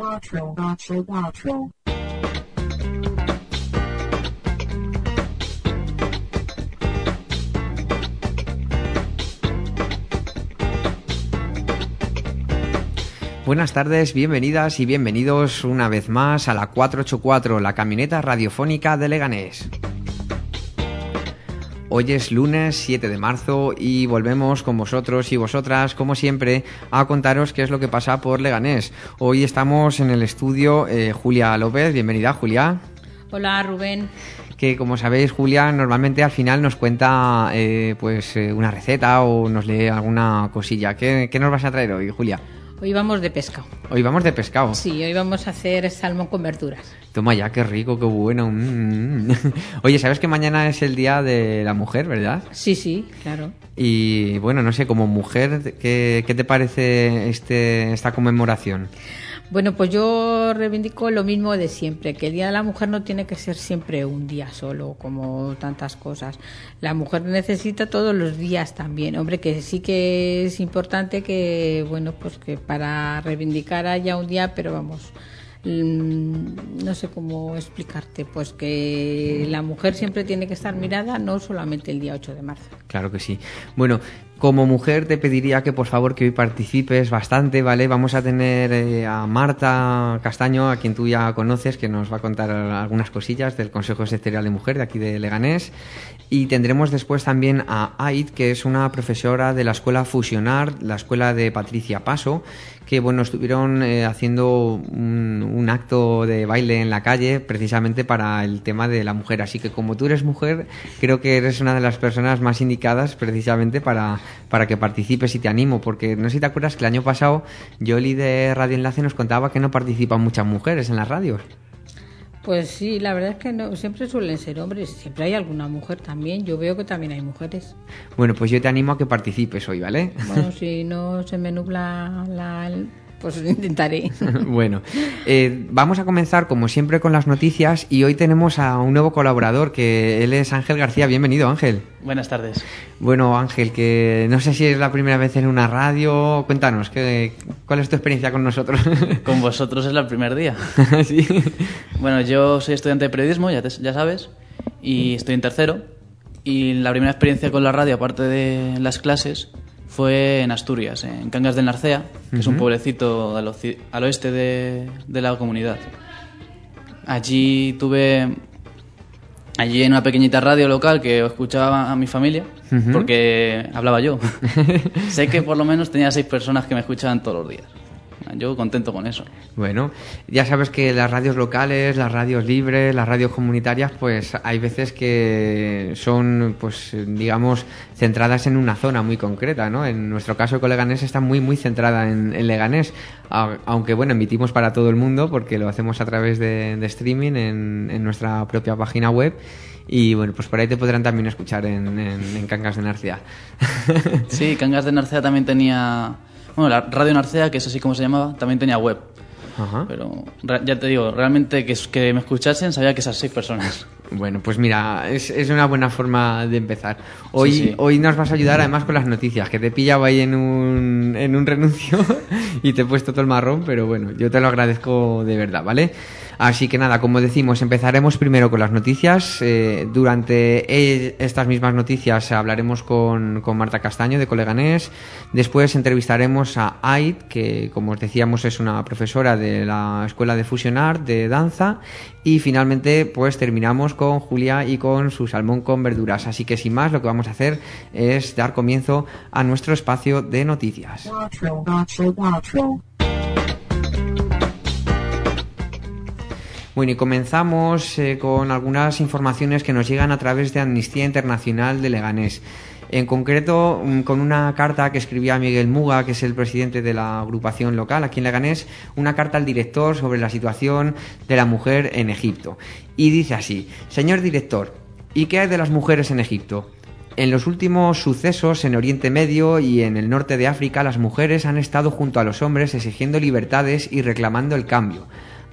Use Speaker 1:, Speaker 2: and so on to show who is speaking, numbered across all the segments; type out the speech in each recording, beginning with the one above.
Speaker 1: Cuatro.
Speaker 2: Buenas tardes, bienvenidas y bienvenidos una vez más a la 484, la camioneta radiofónica de Leganés. Hoy es lunes 7 de marzo y volvemos con vosotros y vosotras, como siempre, a contaros qué es lo que pasa por Leganés. Hoy estamos en el estudio Julia López. Bienvenida, Julia.
Speaker 3: Hola, Rubén.
Speaker 2: Que, como sabéis, Julia normalmente al final nos cuenta una receta o nos lee alguna cosilla. ¿Qué nos vas a traer hoy, Julia?
Speaker 3: Hoy vamos de pescado.
Speaker 2: ¿Hoy vamos de pescado?
Speaker 3: Sí, hoy vamos a hacer salmón con verduras.
Speaker 2: Toma ya, qué rico, qué bueno. Oye, ¿sabes que mañana es el Día de la Mujer, verdad?
Speaker 3: Sí, claro.
Speaker 2: Y bueno, no sé, como mujer, ¿qué te parece esta conmemoración?
Speaker 3: Bueno, pues yo reivindico lo mismo de siempre, que el Día de la Mujer no tiene que ser siempre un día solo, como tantas cosas. La mujer necesita todos los días también. Hombre, que sí que es importante que, bueno, pues que para reivindicar haya un día, pero vamos, no sé cómo explicarte, pues que la mujer siempre tiene que estar mirada, no solamente el día 8 de marzo.
Speaker 2: Claro que sí. Bueno, como mujer te pediría que por favor que hoy participes bastante, ¿vale? Vamos a tener a Marta Castaño, a quien tú ya conoces, que nos va a contar algunas cosillas del Consejo Sectorial de Mujer de aquí de Leganés. Y tendremos después también a Ait, que es una profesora de la Escuela Fusionar, la escuela de Patricia Paso, que bueno, estuvieron haciendo un acto de baile en la calle precisamente para el tema de la mujer. Así que como tú eres mujer, creo que eres una de las personas más indicadas precisamente para que participes, y te animo, porque no sé si te acuerdas que el año pasado Yoli de Radio Enlace nos contaba que no participan muchas mujeres en las radios.
Speaker 3: Pues sí, la verdad es que no, siempre suelen ser hombres, siempre hay alguna mujer también, yo veo que también hay mujeres.
Speaker 2: Bueno, pues yo te animo a que participes hoy, ¿vale?
Speaker 3: Bueno, si no se me nubla pues intentaré.
Speaker 2: Bueno, vamos a comenzar como siempre con las noticias, y hoy tenemos a un nuevo colaborador, que él es Ángel García. Bienvenido, Ángel.
Speaker 4: Buenas tardes.
Speaker 2: Bueno, Ángel, que no sé si es la primera vez en una radio. Cuéntanos, ¿cuál es tu experiencia con nosotros?
Speaker 4: Con vosotros es el primer día.
Speaker 2: Sí.
Speaker 4: Bueno, yo soy estudiante de periodismo, ya sabes, y estoy en tercero. Y la primera experiencia con la radio, aparte de las clases, fue en Asturias, en Cangas de Narcea, que es un pueblecito al oeste de la comunidad. Allí en una pequeñita radio local que escuchaba a mi familia, porque hablaba yo. Sé que por lo menos tenía 6 personas que me escuchaban todos los días. Yo contento con eso.
Speaker 2: Bueno, ya sabes que las radios locales, las radios libres, las radios comunitarias, pues hay veces que son, pues digamos, centradas en una zona muy concreta, ¿no? En nuestro caso, Leganés está muy, muy centrada en Leganés, aunque bueno, emitimos para todo el mundo porque lo hacemos a través de streaming en nuestra propia página web. Y bueno, pues por ahí te podrán también escuchar en Cangas de Narcea.
Speaker 4: Sí, Cangas de Narcea también tenía... Bueno, la Radio Narcea, que es así como se llamaba, también tenía web. Ajá. Pero ya te digo, realmente que me escuchasen, sabía que esas 6 personas.
Speaker 2: Bueno, pues mira, es una buena forma de empezar. Hoy nos vas a ayudar además con las noticias, que te he pillado ahí en un renuncio y te he puesto todo el marrón, pero bueno, yo te lo agradezco de verdad, ¿vale? Así que nada, como decimos, empezaremos primero con las noticias. Durante estas mismas noticias hablaremos con Marta Castaño de Leganés. Después entrevistaremos a Ait, que como os decíamos es una profesora de la Escuela de Fusionar de danza. Y finalmente pues terminamos con Julia y con su salmón con verduras. Así que sin más, lo que vamos a hacer es dar comienzo a nuestro espacio de noticias. Bueno, y comenzamos con algunas informaciones que nos llegan a través de Amnistía Internacional de Leganés. En concreto, con una carta que escribía Miguel Muga, que es el presidente de la agrupación local aquí en Leganés, una carta al director sobre la situación de la mujer en Egipto. Y dice así: señor director, ¿y qué hay de las mujeres en Egipto? En los últimos sucesos en Oriente Medio y en el norte de África, las mujeres han estado junto a los hombres exigiendo libertades y reclamando el cambio.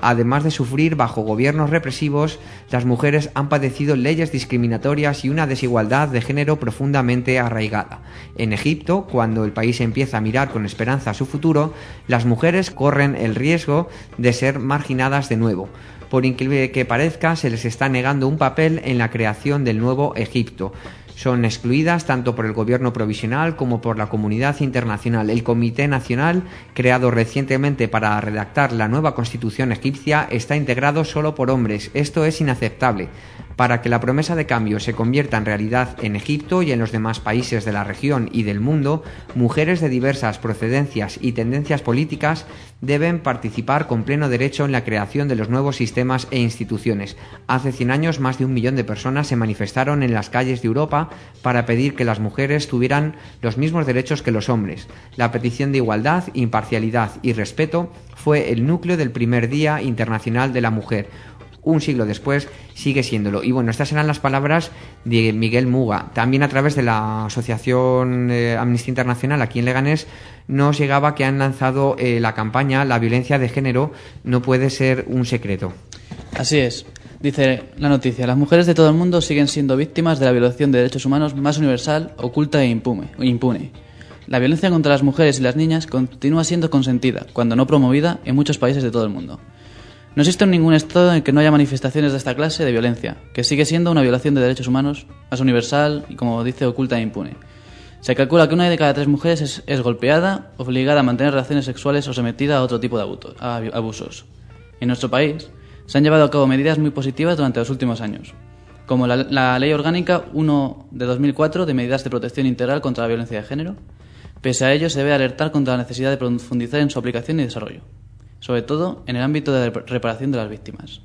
Speaker 2: Además de sufrir bajo gobiernos represivos, las mujeres han padecido leyes discriminatorias y una desigualdad de género profundamente arraigada. En Egipto, cuando el país empieza a mirar con esperanza a su futuro, las mujeres corren el riesgo de ser marginadas de nuevo. Por increíble que parezca, se les está negando un papel en la creación del nuevo Egipto. Son excluidas tanto por el gobierno provisional como por la comunidad internacional. El Comité Nacional, creado recientemente para redactar la nueva constitución egipcia, está integrado solo por hombres. Esto es inaceptable. Para que la promesa de cambio se convierta en realidad en Egipto y en los demás países de la región y del mundo, mujeres de diversas procedencias y tendencias políticas deben participar con pleno derecho en la creación de los nuevos sistemas e instituciones. Hace 100 años, más de 1 millón de personas se manifestaron en las calles de Europa para pedir que las mujeres tuvieran los mismos derechos que los hombres. La petición de igualdad, imparcialidad y respeto fue el núcleo del primer Día Internacional de la Mujer. Un siglo después sigue siéndolo. Y bueno, estas eran las palabras de Miguel Muga. También a través de la asociación Amnistía Internacional aquí en Leganés nos llegaba que han lanzado la campaña La violencia de género no puede ser un secreto.
Speaker 4: Así es. Dice la noticia: las mujeres de todo el mundo siguen siendo víctimas de la violación de derechos humanos más universal, oculta e impune. La violencia contra las mujeres y las niñas continúa siendo consentida, cuando no promovida, en muchos países de todo el mundo. No existe ningún estado en el que no haya manifestaciones de esta clase de violencia, que sigue siendo una violación de derechos humanos más universal y, como dice, oculta e impune. Se calcula que 1 de cada 3 mujeres es golpeada, obligada a mantener relaciones sexuales o sometida a otro tipo de abusos. En nuestro país se han llevado a cabo medidas muy positivas durante los últimos años, como la Ley Orgánica 1 de 2004 de medidas de protección integral contra la violencia de género. Pese a ello, se debe alertar contra la necesidad de profundizar en su aplicación y desarrollo, sobre todo en el ámbito de reparación de las víctimas.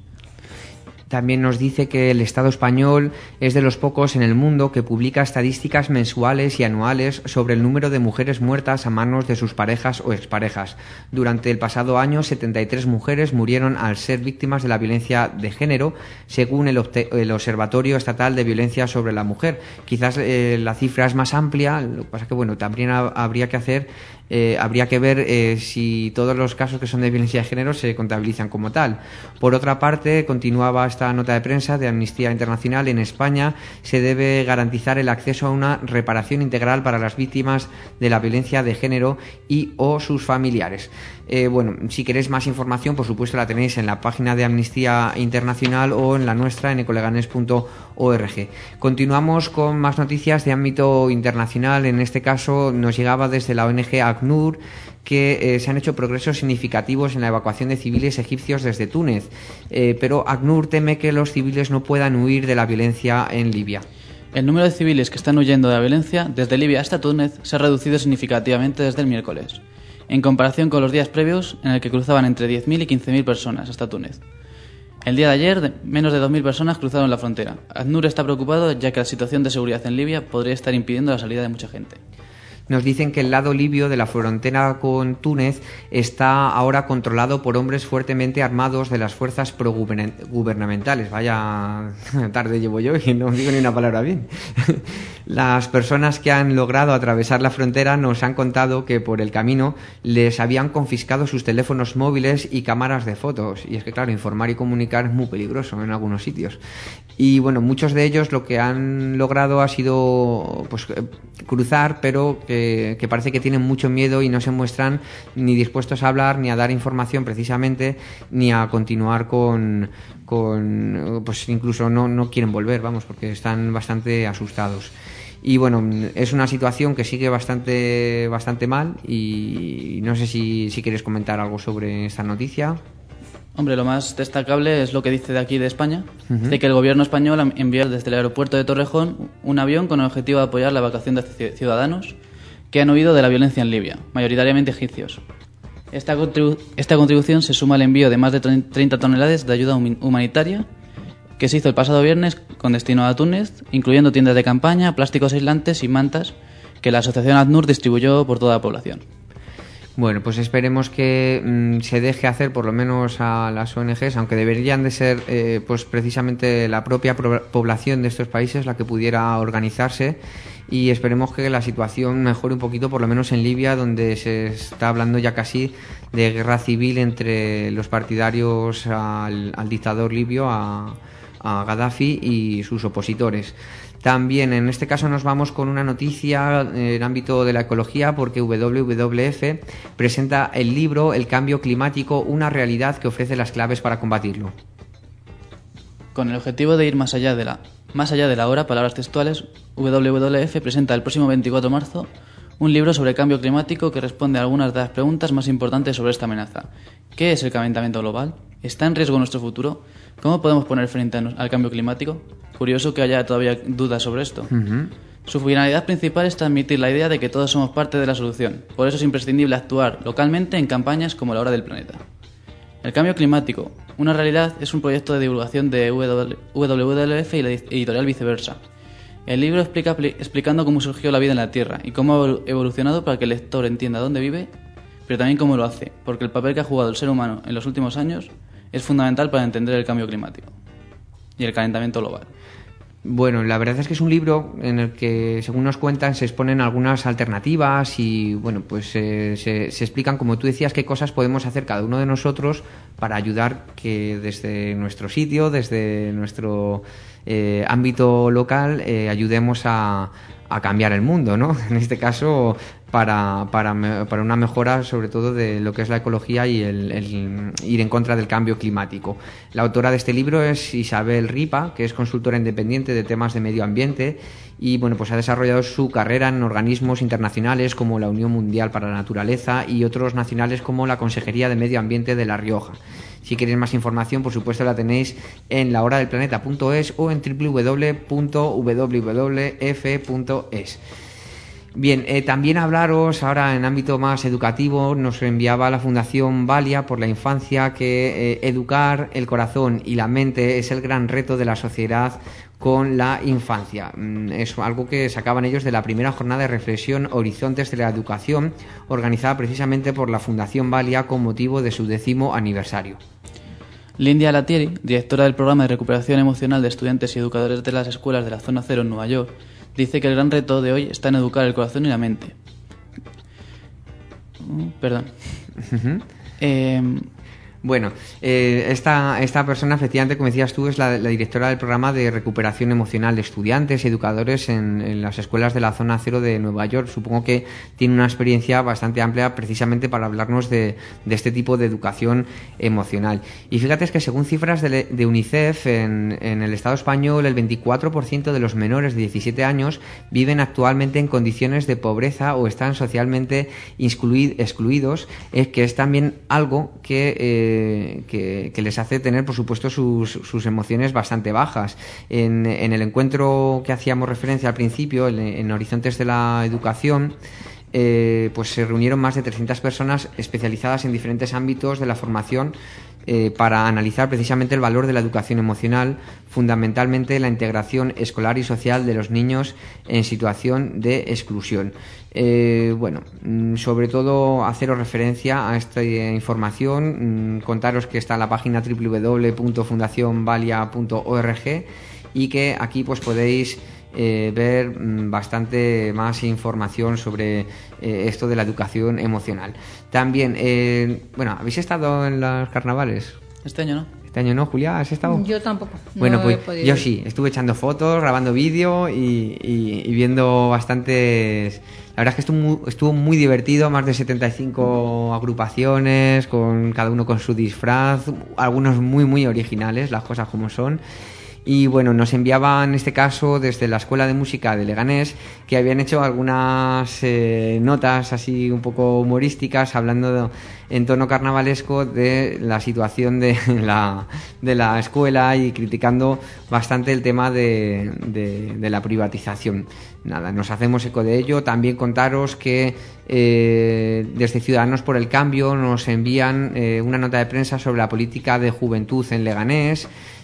Speaker 2: También nos dice que el Estado español es de los pocos en el mundo que publica estadísticas mensuales y anuales sobre el número de mujeres muertas a manos de sus parejas o exparejas. Durante el pasado año, 73 mujeres murieron al ser víctimas de la violencia de género, según el Observatorio Estatal de Violencia sobre la Mujer. Quizás la cifra es más amplia, lo que pasa es que bueno, también habría que ver si todos los casos que son de violencia de género se contabilizan como tal. Por otra parte, continuaba esta nota de prensa de Amnistía Internacional: en España se debe garantizar el acceso a una reparación integral para las víctimas de la violencia de género y o sus familiares. Bueno, si queréis más información, por supuesto la tenéis en la página de Amnistía Internacional o en la nuestra, en ecoleganes.org. Continuamos con más noticias de ámbito internacional. En este caso nos llegaba desde la ONG ACNUR que se han hecho progresos significativos en la evacuación de civiles egipcios desde Túnez, pero ACNUR teme que los civiles no puedan huir de la violencia en Libia.
Speaker 4: El número de civiles que están huyendo de la violencia desde Libia hasta Túnez se ha reducido significativamente desde el miércoles, en comparación con los días previos, en el que cruzaban entre 10.000 y 15.000 personas hasta Túnez. El día de ayer, menos de 2.000 personas cruzaron la frontera. ACNUR está preocupado ya que la situación de seguridad en Libia podría estar impidiendo la salida de mucha gente.
Speaker 2: Nos dicen que el lado libio de la frontera con Túnez está ahora controlado por hombres fuertemente armados de las fuerzas progubernamentales. Vaya tarde llevo yo y no digo ni una palabra bien. Las personas que han logrado atravesar la frontera nos han contado que por el camino les habían confiscado sus teléfonos móviles y cámaras de fotos. Y es que claro, informar y comunicar es muy peligroso en algunos sitios. Y bueno, muchos de ellos lo que han logrado ha sido pues cruzar, pero que parece que tienen mucho miedo y no se muestran ni dispuestos a hablar, ni a dar información precisamente, ni a continuar con pues incluso no quieren volver, vamos, porque están bastante asustados. Y bueno, es una situación que sigue bastante mal y no sé si quieres comentar algo sobre esta noticia.
Speaker 4: Hombre, lo más destacable es lo que dice de aquí de España, de que el gobierno español envió desde el aeropuerto de Torrejón un avión con el objetivo de apoyar la evacuación de ciudadanos que han huido de la violencia en Libia, mayoritariamente egipcios. Esta contribución se suma al envío de más de 30 toneladas de ayuda humanitaria que se hizo el pasado viernes con destino a Túnez, incluyendo tiendas de campaña, plásticos aislantes y mantas que la asociación ACNUR distribuyó por toda la población.
Speaker 2: Bueno, pues esperemos que se deje hacer por lo menos a las ONGs, aunque deberían de ser pues precisamente la propia población de estos países la que pudiera organizarse, y esperemos que la situación mejore un poquito, por lo menos en Libia, donde se está hablando ya casi de guerra civil entre los partidarios al dictador libio, a Gaddafi, y sus opositores. También en este caso nos vamos con una noticia en el ámbito de la ecología, porque WWF presenta el libro El cambio climático, una realidad que ofrece las claves para combatirlo.
Speaker 4: Con el objetivo de ir más allá de la hora, palabras textuales, WWF presenta el próximo 24 de marzo un libro sobre el cambio climático que responde a algunas de las preguntas más importantes sobre esta amenaza. ¿Qué es el calentamiento global? ¿Está en riesgo nuestro futuro? ¿Cómo podemos poner frente al cambio climático? Curioso que haya todavía dudas sobre esto. Su finalidad principal es transmitir la idea de que todos somos parte de la solución. Por eso es imprescindible actuar localmente en campañas como la Hora del Planeta. El cambio climático, una realidad, es un proyecto de divulgación de WWF y la editorial Viceversa. El libro explicando cómo surgió la vida en la Tierra y cómo ha evolucionado para que el lector entienda dónde vive, pero también cómo lo hace, porque el papel que ha jugado el ser humano en los últimos años es fundamental para entender el cambio climático y el calentamiento global.
Speaker 2: Bueno, la verdad es que es un libro en el que, según nos cuentan, se exponen algunas alternativas y, bueno, pues se explican, como tú decías, qué cosas podemos hacer cada uno de nosotros para ayudar que desde nuestro sitio, desde nuestro ámbito local, ayudemos a cambiar el mundo, ¿no? En este caso, para una mejora, sobre todo, de lo que es la ecología y el ir en contra del cambio climático. La autora de este libro es Isabel Ripa, que es consultora independiente de temas de medio ambiente y, bueno, pues ha desarrollado su carrera en organismos internacionales como la Unión Mundial para la Naturaleza y otros nacionales como la Consejería de Medio Ambiente de La Rioja. Si queréis más información, por supuesto, la tenéis en lahoradelplaneta.es o en www.wwf.es. Bien, también hablaros ahora en ámbito más educativo. Nos enviaba la Fundación Valia por la Infancia que educar el corazón y la mente es el gran reto de la sociedad con la infancia. Es algo que sacaban ellos de la primera jornada de reflexión Horizontes de la Educación, organizada precisamente por la Fundación Valia con motivo de su 10º aniversario.
Speaker 4: Lindia Latieri, directora del programa de recuperación emocional de estudiantes y educadores de las escuelas de la Zona Cero en Nueva York, dice que el gran reto de hoy está en educar el corazón y la mente.
Speaker 2: Bueno, esta persona, efectivamente, como decías tú, es la directora del programa de recuperación emocional de estudiantes y educadores en las escuelas de la Zona Cero de Nueva York. Supongo que tiene una experiencia bastante amplia precisamente para hablarnos de este tipo de educación emocional. Y fíjate, es que según cifras de UNICEF, en el Estado español, el 24% de los menores de 17 años viven actualmente en condiciones de pobreza o están socialmente excluidos, que es también algo que les hace tener, por supuesto, sus emociones bastante bajas. En el encuentro que hacíamos referencia al principio, en Horizontes de la Educación, pues se reunieron más de 300 personas especializadas en diferentes ámbitos de la formación para analizar precisamente el valor de la educación emocional, fundamentalmente la integración escolar y social de los niños en situación de exclusión. Bueno, sobre todo haceros referencia a esta información, contaros que está en la página www.fundacionvalia.org y que aquí pues podéis ver bastante más información sobre esto de la educación emocional. También, bueno, ¿habéis estado en los carnavales?
Speaker 4: Este año no.
Speaker 2: Este año no, Julia, ¿has estado?
Speaker 3: Yo tampoco.
Speaker 2: Bueno,
Speaker 3: no
Speaker 2: pues
Speaker 3: he podido.
Speaker 2: yo sí, estuve echando fotos, grabando vídeo y viendo bastantes. La verdad es que estuvo muy divertido, más de 75 agrupaciones, con cada uno con su disfraz, algunos muy originales, las cosas como son. Y bueno, nos enviaban en este caso desde la Escuela de Música de Leganés que habían hecho algunas notas así un poco humorísticas hablando en tono carnavalesco de la situación de la escuela y criticando bastante el tema de la privatización. Nada, nos hacemos eco de ello. También contaros que desde Ciudadanos por el Cambio nos envían una nota de prensa sobre la política de juventud en Leganés.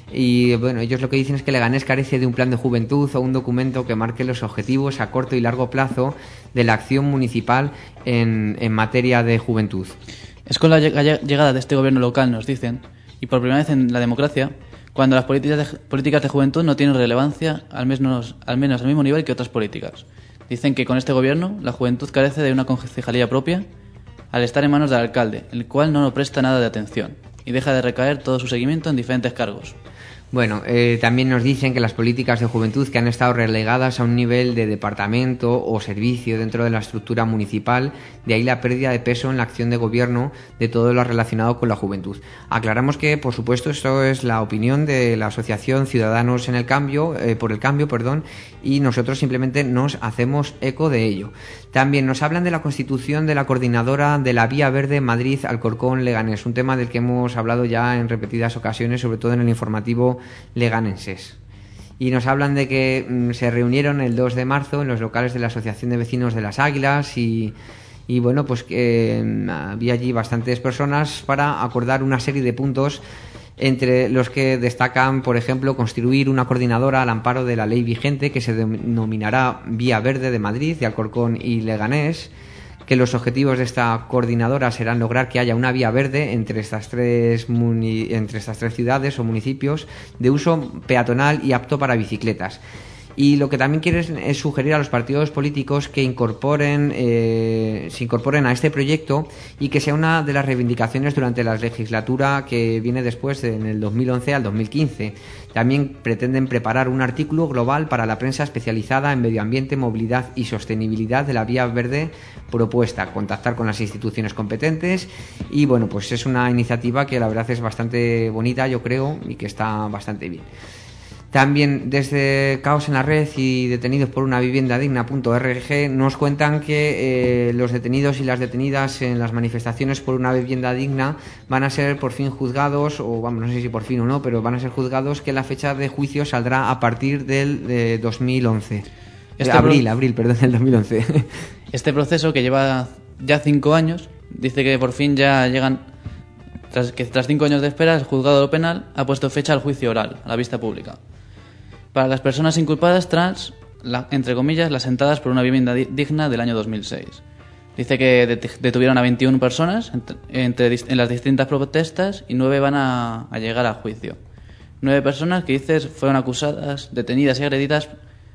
Speaker 2: Y bueno, ellos lo que dicen es que Leganés carece de un plan de juventud o un documento que marque los objetivos a corto y largo plazo de la acción municipal en materia de juventud.
Speaker 4: Es con la llegada de este gobierno local, nos dicen, y por primera vez en la democracia, cuando las políticas de juventud no tienen relevancia al menos al mismo nivel que otras políticas. Dicen que con este gobierno la juventud carece de una concejalía propia al estar en manos del alcalde, el cual no presta nada de atención y deja de recaer todo su seguimiento en diferentes cargos.
Speaker 2: Bueno, también nos dicen que las políticas de juventud que han estado relegadas a un nivel de departamento o servicio dentro de la estructura municipal, de ahí la pérdida de peso en la acción de gobierno de todo lo relacionado con la juventud. Aclaramos que, por supuesto, esto es la opinión de la Asociación Ciudadanos en el Cambio, por el Cambio, y nosotros simplemente nos hacemos eco de ello. También nos hablan de la constitución de la coordinadora de la Vía Verde Madrid-Alcorcón-Leganés, un tema del que hemos hablado ya en repetidas ocasiones, sobre todo en el informativo leganenses. Y nos hablan de que se reunieron el 2 de marzo en los locales de la Asociación de Vecinos de las Águilas y bueno, pues que había allí bastantes personas para acordar una serie de puntos, entre los que destacan, por ejemplo, construir una coordinadora al amparo de la ley vigente que se denominará Vía Verde de Madrid, de Alcorcón y Leganés, que los objetivos de esta coordinadora serán lograr que haya una vía verde entre estas tres ciudades o municipios de uso peatonal y apto para bicicletas. Y lo que también quieren es sugerir a los partidos políticos que se incorporen a este proyecto y que sea una de las reivindicaciones durante la legislatura que viene después, en el 2011 al 2015. También pretenden preparar un artículo global para la prensa especializada en medio ambiente, movilidad y sostenibilidad de la vía verde propuesta, contactar con las instituciones competentes y bueno, pues es una iniciativa que la verdad es bastante bonita, yo creo, y que está bastante bien. También desde Caos en la Red y detenidos por una vivienda digna.org nos cuentan que los detenidos y las detenidas en las manifestaciones por una vivienda digna van a ser por fin juzgados, o vamos, no sé si por fin o no, pero van a ser juzgados, que la fecha de juicio saldrá a partir del 2011. Abril, del 2011.
Speaker 4: Este proceso, que lleva ya 5 años, dice que por fin ya llegan, tras 5 años de espera, el juzgado de lo penal ha puesto fecha al juicio oral, a la vista pública. Para las personas inculpadas tras, entre comillas, las sentadas por una vivienda digna del año 2006. Dice que detuvieron a 21 personas en las distintas protestas y 9 van a llegar a juicio. 9 personas que fueron acusadas, detenidas y agredidas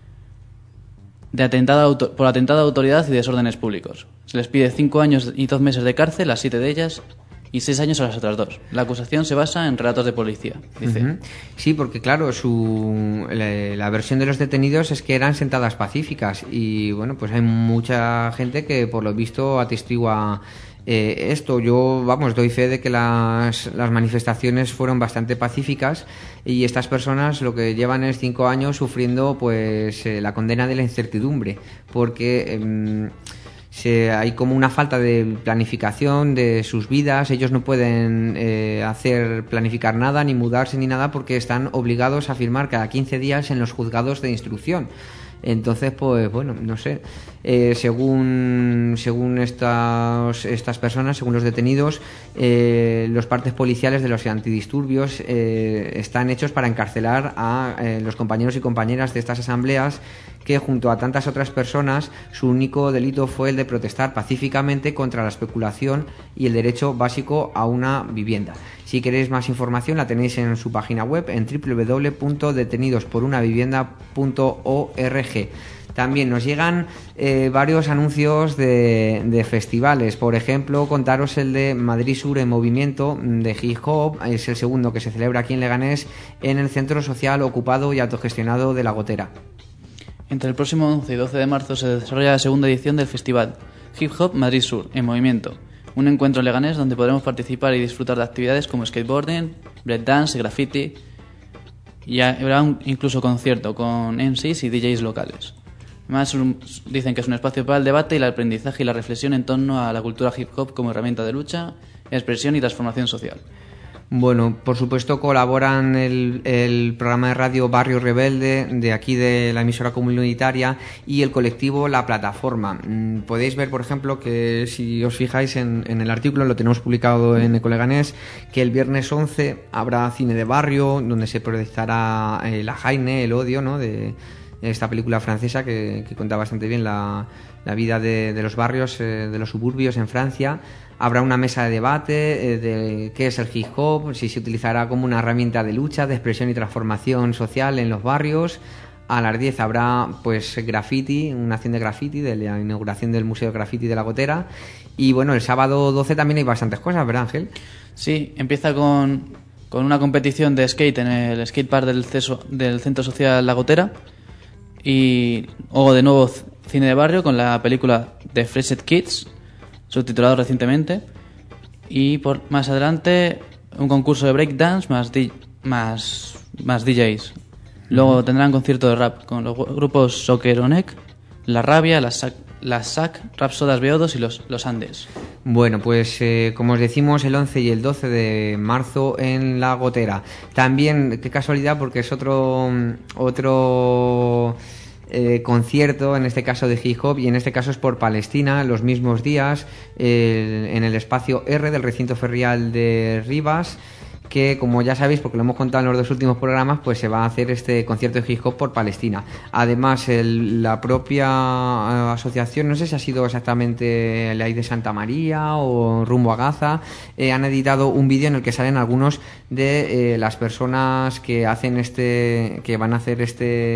Speaker 4: por atentado a autoridad y desórdenes públicos. Se les pide 5 años y 2 meses de cárcel a 7 de ellas y 6 años a las otras 2. La acusación se basa en relatos de policía, dice.
Speaker 2: Uh-huh. Sí, porque claro, la versión de los detenidos es que eran sentadas pacíficas y bueno, pues hay mucha gente que por lo visto atestigua esto. Yo, doy fe de que las manifestaciones fueron bastante pacíficas y estas personas lo que llevan es 5 años sufriendo pues la condena de la incertidumbre, porque hay como una falta de planificación de sus vidas. Ellos no pueden planificar nada, ni mudarse ni nada, porque están obligados a firmar cada 15 días en los juzgados de instrucción. Entonces, pues bueno, no sé, según estas personas, según los detenidos, los partes policiales de los antidisturbios están hechos para encarcelar a los compañeros y compañeras de estas asambleas, que junto a tantas otras personas su único delito fue el de protestar pacíficamente contra la especulación y el derecho básico a una vivienda. Si queréis más información la tenéis en su página web en www.detenidosporunavivienda.org. También nos llegan varios anuncios de festivales. Por ejemplo, contaros el de Madrid Sur en Movimiento de Hip Hop. Es el segundo que se celebra aquí en Leganés, en el Centro Social Ocupado y Autogestionado de La Gotera.
Speaker 4: Entre el próximo 11 y 12 de marzo se desarrolla la segunda edición del festival Hip Hop Madrid Sur en Movimiento, un encuentro en Leganés donde podremos participar y disfrutar de actividades como skateboarding, breakdance, graffiti, y habrá incluso concierto con MCs y DJs locales. Además, dicen que es un espacio para el debate y el aprendizaje y la reflexión en torno a la cultura hip hop como herramienta de lucha, expresión y transformación social.
Speaker 2: Bueno, por supuesto colaboran el programa de radio Barrio Rebelde de aquí de la emisora comunitaria y el colectivo La Plataforma. Podéis ver, por ejemplo, que si os fijáis en el artículo, lo tenemos publicado en Ecoleganés, que el viernes 11 habrá cine de barrio donde se proyectará La Jaime, el odio, ¿no?, de esta película francesa que cuenta bastante bien la vida de los barrios, de los suburbios en Francia. Habrá una mesa de debate de qué es el hip hop, si se utilizará como una herramienta de lucha, de expresión y transformación social en los barrios. A las 10 habrá pues graffiti, una acción de graffiti, de la inauguración del Museo de Graffiti de La Gotera. Y bueno, el sábado 12 también hay bastantes cosas, ¿verdad, Ángel?
Speaker 4: Sí, empieza con una competición de skate en el skatepark del Centro Social La Gotera. Y luego de nuevo cine de barrio con la película The Freshest Kids, subtitulado recientemente, y más adelante un concurso de breakdance más DJs. Luego tendrán concierto de rap con los grupos Socceronek, La Rabia, las SAC, Rapsodas Beodos y los Andes.
Speaker 2: Bueno, pues como os decimos, el 11 y el 12 de marzo en La Gotera. También, qué casualidad, porque es otro concierto, en este caso de hip hop, y en este caso es por Palestina, los mismos días, en el espacio R del recinto ferial de Rivas, que como ya sabéis, porque lo hemos contado en los 2 últimos programas, pues se va a hacer este concierto de hip hop por Palestina. Además, la propia asociación, no sé si ha sido exactamente la de Santa María o Rumbo a Gaza, han editado un vídeo en el que salen algunos de las personas que van a hacer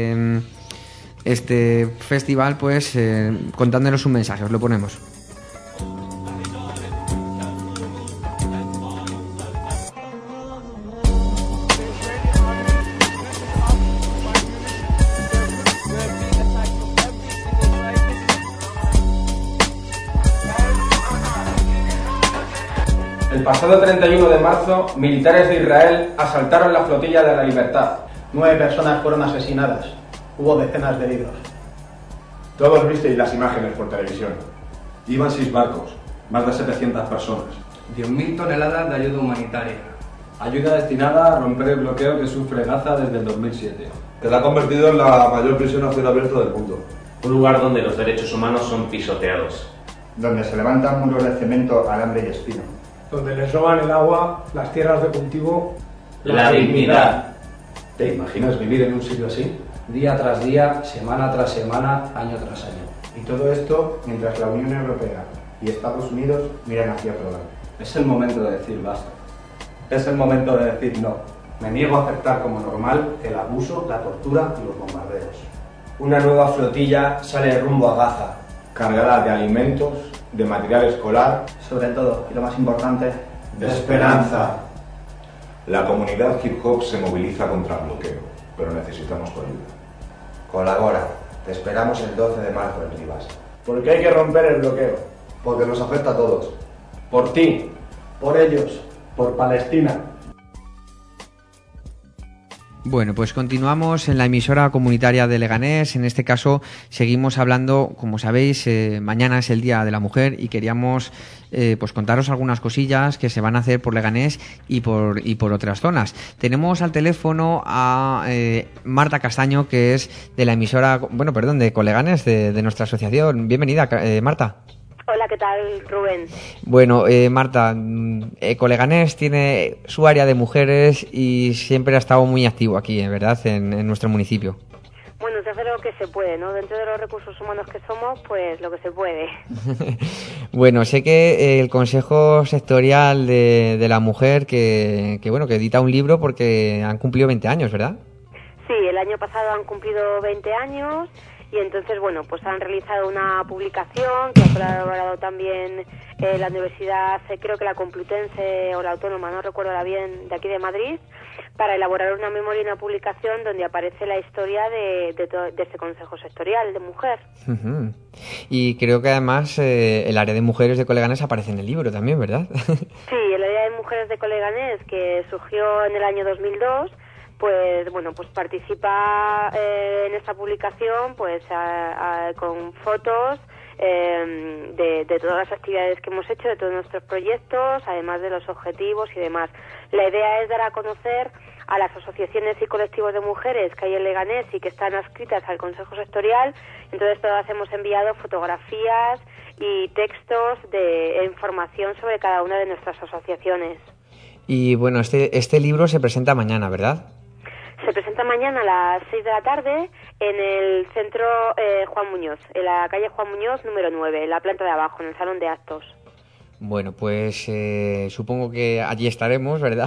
Speaker 2: este festival, pues contándonos un mensaje. Os lo ponemos.
Speaker 1: El pasado 31 de marzo, militares de Israel asaltaron la flotilla de la Libertad.
Speaker 5: 9 personas fueron asesinadas. Hubo decenas de heridos.
Speaker 6: Todos visteis las imágenes por televisión. Iban 6 barcos, más de 700 personas.
Speaker 7: 10.000 toneladas de ayuda humanitaria.
Speaker 8: Ayuda destinada a romper el bloqueo que sufre Gaza desde el 2007.
Speaker 9: Que la ha convertido en la mayor prisión a cielo abierto del mundo.
Speaker 10: Un lugar donde los derechos humanos son pisoteados.
Speaker 11: Donde se levantan muros de cemento, alambre y espino.
Speaker 1: Donde les roban el agua, las tierras de cultivo.
Speaker 10: La dignidad.
Speaker 8: ¿Te imaginas vivir en un sitio así?
Speaker 7: Día tras día, semana tras semana, año tras año.
Speaker 11: Y todo esto mientras la Unión Europea y Estados Unidos miran hacia otro lado.
Speaker 8: Es el momento de decir basta. Es el momento de decir no. Me niego a aceptar como normal el abuso, la tortura y los bombardeos.
Speaker 1: Una nueva flotilla sale rumbo a Gaza,
Speaker 6: cargada de alimentos, de material escolar,
Speaker 5: Sobre todo, y lo más importante,
Speaker 6: de esperanza.
Speaker 9: La comunidad hip hop se moviliza contra el bloqueo, pero necesitamos tu ayuda.
Speaker 12: Colabora. Te esperamos el 12 de marzo en Rivas.
Speaker 1: Porque hay que romper el bloqueo.
Speaker 12: Porque nos afecta a todos.
Speaker 1: Por ti.
Speaker 5: por ellos, por Palestina.
Speaker 2: Bueno, pues continuamos en la emisora comunitaria de Leganés. En este caso seguimos hablando, como sabéis, mañana es el Día de la Mujer y queríamos pues contaros algunas cosillas que se van a hacer por Leganés y por otras zonas. Tenemos al teléfono a Marta Castaño, que es de la emisora, de Coleganés, de nuestra asociación. Bienvenida, Marta.
Speaker 13: Hola, ¿qué tal, Rubén?
Speaker 2: Bueno, Marta, Coleganés tiene su área de mujeres y siempre ha estado muy activo aquí, ¿verdad?, en nuestro municipio.
Speaker 13: Bueno, se hace lo que se puede, ¿no? Dentro de los recursos humanos que somos, pues lo que se puede.
Speaker 2: Bueno, sé que el Consejo Sectorial de la Mujer, que edita un libro porque han cumplido 20 años, ¿verdad?
Speaker 13: Sí, el año pasado han cumplido 20 años... Y entonces, pues han realizado una publicación que ha colaborado también la Universidad, creo que la Complutense o la Autónoma, no recuerdo bien, de aquí de Madrid, para elaborar una memoria y una publicación donde aparece la historia de este Consejo Sectorial de Mujer.
Speaker 2: Uh-huh. Y creo que además el área de mujeres de Coleganés aparece en el libro también, ¿verdad?
Speaker 13: Sí, el área de mujeres de Coleganés, que surgió en el año 2002, pues participa en esta publicación con fotos, de todas las actividades que hemos hecho, de todos nuestros proyectos, además de los objetivos y demás. La idea es dar a conocer a las asociaciones y colectivos de mujeres que hay en Leganés y que están adscritas al Consejo Sectorial. Entonces todas hemos enviado fotografías y textos de información sobre cada una de nuestras asociaciones.
Speaker 2: Y bueno, este libro se presenta mañana, ¿verdad?
Speaker 13: Se presenta mañana a las 6 de la tarde en el centro Juan Muñoz, en la calle Juan Muñoz número 9, en la planta de abajo, en el salón de actos.
Speaker 2: Bueno, pues supongo que allí estaremos, ¿verdad?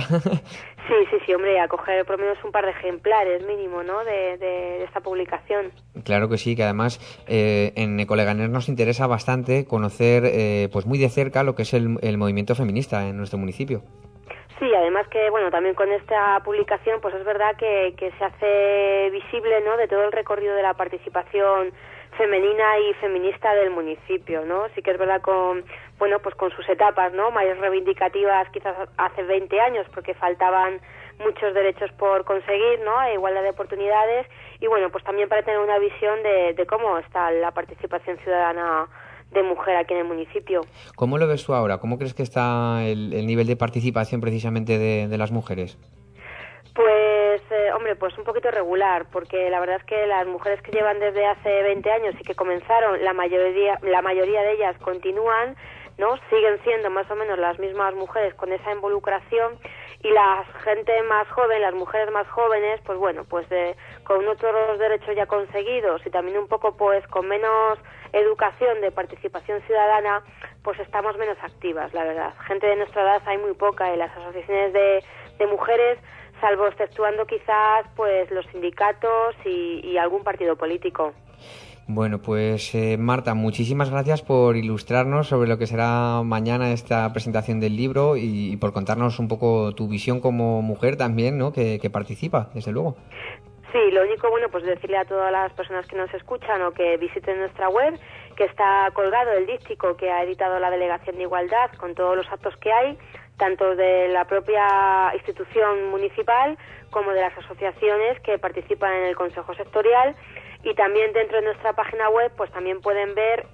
Speaker 13: Sí, hombre, a coger por lo menos un par de ejemplares mínimo, ¿no?, de esta publicación.
Speaker 2: Claro que sí, que además en Ecoleganés nos interesa bastante conocer pues muy de cerca lo que es el movimiento feminista en nuestro municipio.
Speaker 13: Sí, además que, bueno, también con esta publicación, pues es verdad que se hace visible, ¿no?, de todo el recorrido de la participación femenina y feminista del municipio, ¿no? Sí que es verdad con sus etapas, ¿no?, más reivindicativas quizás hace 20 años, porque faltaban muchos derechos por conseguir, ¿no?, igualdad de oportunidades, y bueno, pues también para tener una visión de cómo está la participación ciudadana de mujer aquí en el municipio.
Speaker 2: ¿Cómo lo ves tú ahora? ¿Cómo crees que está el nivel de participación precisamente de las mujeres?
Speaker 13: Pues, pues un poquito regular, porque la verdad es que las mujeres que llevan desde hace 20 años y que comenzaron, la mayoría de ellas continúan, ¿no? Siguen siendo más o menos las mismas mujeres con esa involucración, y la gente más joven, las mujeres más jóvenes, pues bueno, pues con otros derechos ya conseguidos y también un poco pues con menos educación de participación ciudadana, pues estamos menos activas, la verdad. Gente de nuestra edad hay muy poca en las asociaciones de mujeres, salvo exceptuando quizás pues los sindicatos y algún partido político.
Speaker 2: Bueno, pues Marta, muchísimas gracias por ilustrarnos sobre lo que será mañana esta presentación del libro y por contarnos un poco tu visión como mujer también, ¿no?, que participa, desde luego.
Speaker 13: Sí, lo único bueno, pues decirle a todas las personas que nos escuchan o que visiten nuestra web, que está colgado el díptico que ha editado la Delegación de Igualdad con todos los actos que hay, tanto de la propia institución municipal como de las asociaciones que participan en el Consejo Sectorial. Y también dentro de nuestra página web pues también pueden ver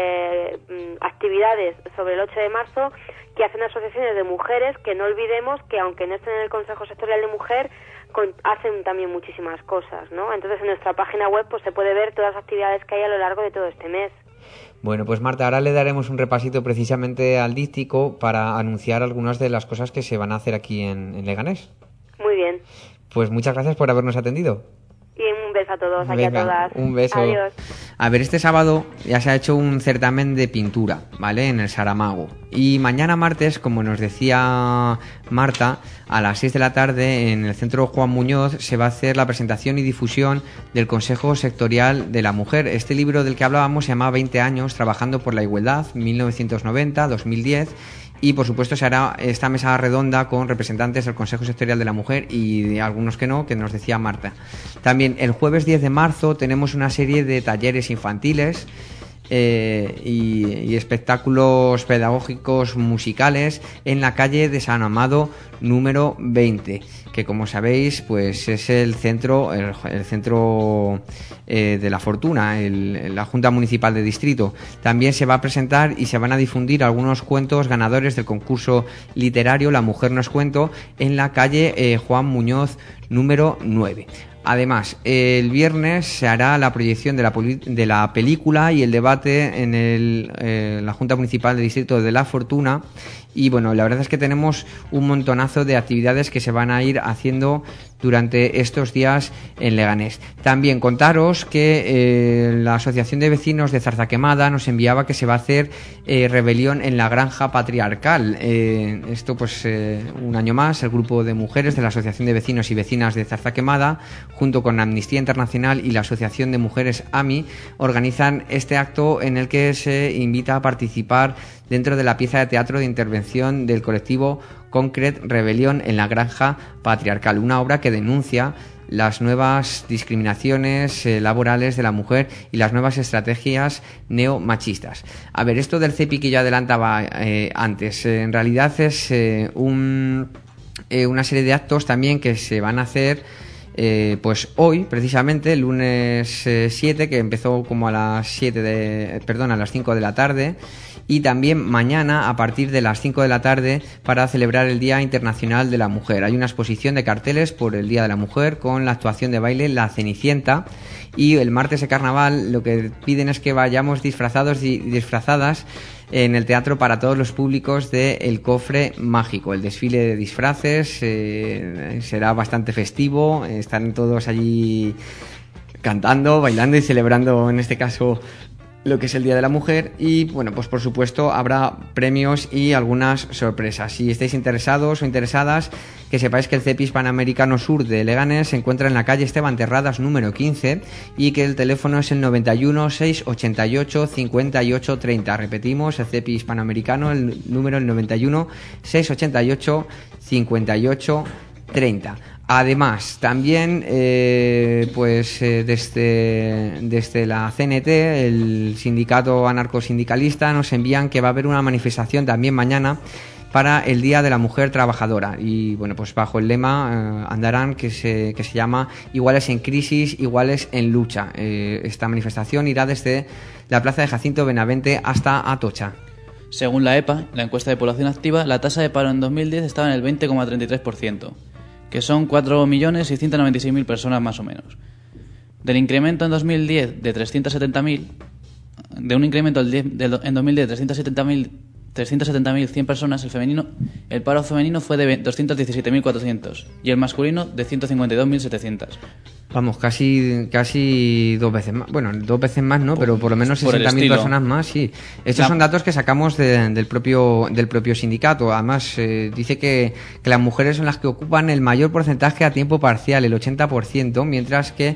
Speaker 13: actividades sobre el 8 de marzo que hacen asociaciones de mujeres, que no olvidemos que aunque no estén en el Consejo Sectorial de Mujer, hacen también muchísimas cosas, ¿no? Entonces en nuestra página web pues se puede ver todas las actividades que hay a lo largo de todo este mes.
Speaker 2: Bueno, pues Marta, ahora le daremos un repasito precisamente al díptico para anunciar algunas de las cosas que se van a hacer aquí en Leganés.
Speaker 13: Muy bien.
Speaker 2: Pues muchas gracias por habernos atendido.
Speaker 13: Y un beso a todos, aquí
Speaker 2: Venga,
Speaker 13: a todas.
Speaker 2: Un beso.
Speaker 13: Adiós.
Speaker 2: A ver, este sábado ya se ha hecho un certamen de pintura, ¿vale?, en el Saramago. Y mañana martes, como nos decía Marta, a las 6 de la tarde en el centro Juan Muñoz se va a hacer la presentación y difusión del Consejo Sectorial de la Mujer. Este libro del que hablábamos se llama 20 años trabajando por la igualdad, 1990-2010. Y por supuesto se hará esta mesa redonda con representantes del Consejo Sectorial de la Mujer y de algunos que no, que nos decía Marta. También el jueves 10 de marzo tenemos una serie de talleres infantiles y espectáculos pedagógicos musicales en la calle de San Amado número 20, que como sabéis pues es el centro de la Fortuna, la Junta Municipal de Distrito. También se va a presentar y se van a difundir algunos cuentos ganadores del concurso literario La Mujer no es cuento en la calle Juan Muñoz número 9. Además, el viernes se hará la proyección de la película y el debate en la Junta Municipal de Distrito de La Fortuna. Y bueno, la verdad es que tenemos un montonazo de actividades que se van a ir haciendo durante estos días en Leganés. También contaros que la Asociación de Vecinos de Zarzaquemada nos enviaba que se va a hacer rebelión en la Granja Patriarcal. Esto pues un año más, el grupo de mujeres de la Asociación de Vecinos y Vecinas de Zarzaquemada, junto con Amnistía Internacional y la Asociación de Mujeres AMI, organizan este acto en el que se invita a participar dentro de la pieza de teatro de intervención del colectivo Concret Rebelión en la Granja Patriarcal, una obra que denuncia las nuevas discriminaciones laborales de la mujer y las nuevas estrategias neomachistas. A ver, esto del CEPI que yo adelantaba antes, en realidad es una serie de actos también que se van a hacer Pues hoy, precisamente, el lunes 7, que empezó como a las 5 de la tarde, y también mañana a partir de las 5 de la tarde para celebrar el Día Internacional de la Mujer. Hay una exposición de carteles por el Día de la Mujer con la actuación de baile La Cenicienta, y el martes de carnaval lo que piden es que vayamos disfrazados y disfrazadas en el teatro para todos los públicos de El Cofre Mágico. El desfile de disfraces será bastante festivo, estarán todos allí cantando, bailando y celebrando, en este caso, lo que es el Día de la Mujer. Y bueno, pues por supuesto habrá premios y algunas sorpresas. Si estáis interesados o interesadas, que sepáis que el CEPIS Panamericano Sur de Leganés se encuentra en la calle Esteban Terradas número 15 y que el teléfono es el 91 688 58 30. Repetimos, el CEPIS Panamericano, el número el 91 688 58 30. Además, también desde la CNT, el sindicato anarcosindicalista, nos envían que va a haber una manifestación también mañana para el Día de la Mujer Trabajadora, y bueno, pues bajo el lema andarán que se llama Iguales en Crisis, Iguales en Lucha. Esta manifestación irá desde la plaza de Jacinto Benavente hasta Atocha.
Speaker 4: Según la EPA, la encuesta de población activa, la tasa de paro en 2010 estaba en el 20,33%, que son 4.696.000 personas más o menos. Del incremento en 2010 de 370.000, de un incremento en 2010 de 370.100 personas, el paro femenino fue de 217.400 y el masculino de 152.700.
Speaker 2: Vamos, casi 2 veces más. Bueno, 2 veces más no, pero por lo menos 60.000 personas más, sí. Estos son datos que sacamos del propio sindicato. Además, dice que las mujeres son las que ocupan el mayor porcentaje a tiempo parcial, el 80%, mientras que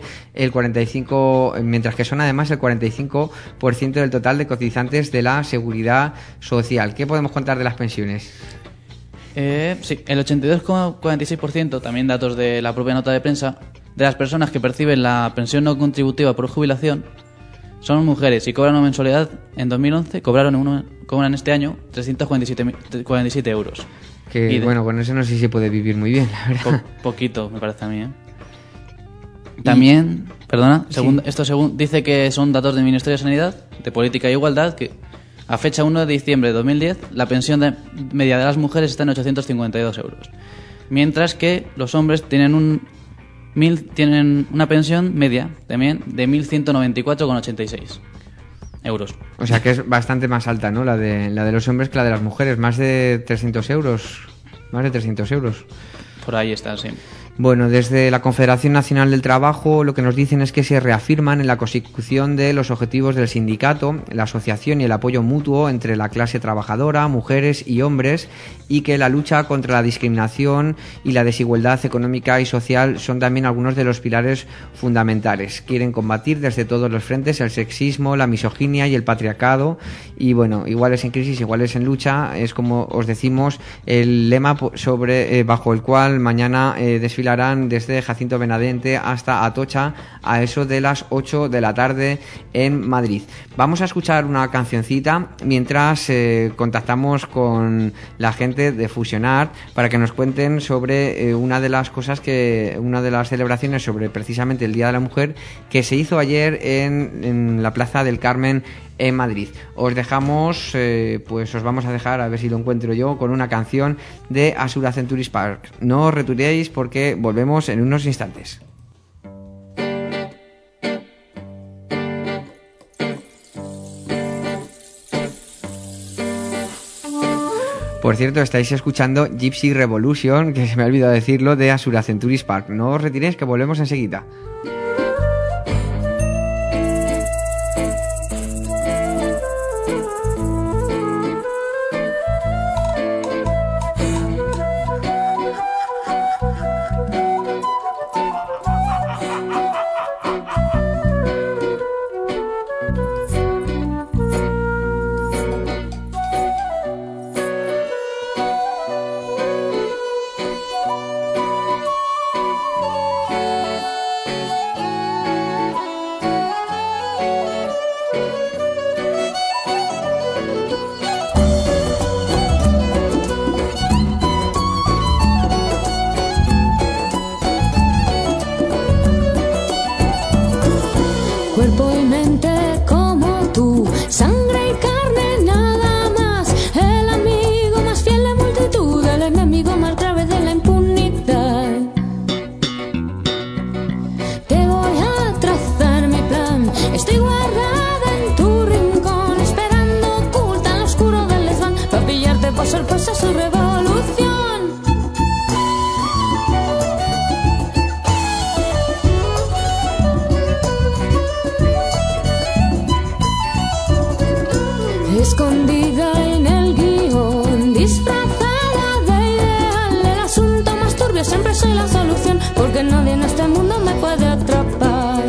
Speaker 2: son además el 45% del total de cotizantes de la Seguridad Social. ¿Qué podemos contar de las pensiones?
Speaker 4: Sí, el 82,46%, también datos de la propia nota de prensa, de las personas que perciben la pensión no contributiva por jubilación son mujeres y cobran una mensualidad en 2011, cobran este año 347 euros.
Speaker 2: Que bueno, con eso no sé si se puede vivir muy bien, la verdad.
Speaker 4: Poquito, me parece a mí, ¿eh? También, según dice que son datos del Ministerio de Sanidad, de Política e Igualdad, que a fecha 1 de diciembre de 2010 la pensión media de las mujeres está en 852 euros, mientras que los hombres tienen una pensión media también de 1.194,86 euros.
Speaker 2: O sea que es bastante más alta, ¿no? La de los hombres que la de las mujeres, más de 300 euros. Más de 300 euros.
Speaker 4: Por ahí está, sí.
Speaker 2: Bueno, desde la Confederación Nacional del Trabajo lo que nos dicen es que se reafirman en la consecución de los objetivos del sindicato, la asociación y el apoyo mutuo entre la clase trabajadora, mujeres y hombres, y que la lucha contra la discriminación y la desigualdad económica y social son también algunos de los pilares fundamentales. Quieren combatir desde todos los frentes el sexismo, la misoginia y el patriarcado, y bueno, iguales en crisis, iguales en lucha, es como os decimos el lema bajo el cual mañana desfilarán desde Jacinto Benavente hasta Atocha a eso de las 8 de la tarde en Madrid. Vamos a escuchar una cancioncita mientras contactamos con la gente de Fusionar para que nos cuenten sobre una de las celebraciones sobre precisamente el Día de la Mujer que se hizo ayer en la Plaza del Carmen en Madrid. Os dejamos, os vamos a dejar, a ver si lo encuentro yo, con una canción de Asura Centuris Park. No os retiréis porque volvemos en unos instantes. Por cierto, estáis escuchando Gypsy Revolution, que se me ha olvidado decirlo, de Asura Centuris Park. No os retiréis que volvemos enseguida.
Speaker 14: su revolución. Escondida en el guión, disfrazada de ideal, el asunto más turbio siempre soy la solución, porque nadie en este mundo me puede atrapar.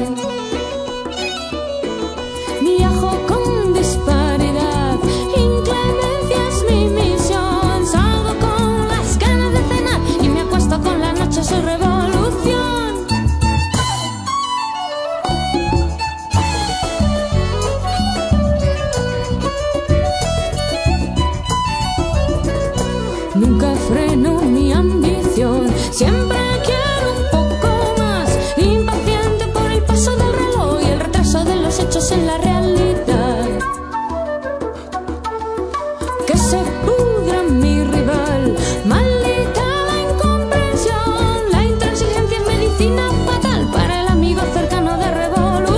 Speaker 14: Viajo con disparidad, inclemencia es mi misión, salgo con las ganas de cenar y me acuesto con la noche, soy revolución. Nunca freno mi ambición, siempre quiero un poco más, impaciente por el paso del reloj y el retraso de los hechos en la realidad. Que se pudra mi rival, maldita la incomprensión, la intransigencia es medicina fatal para el amigo cercano de revolución.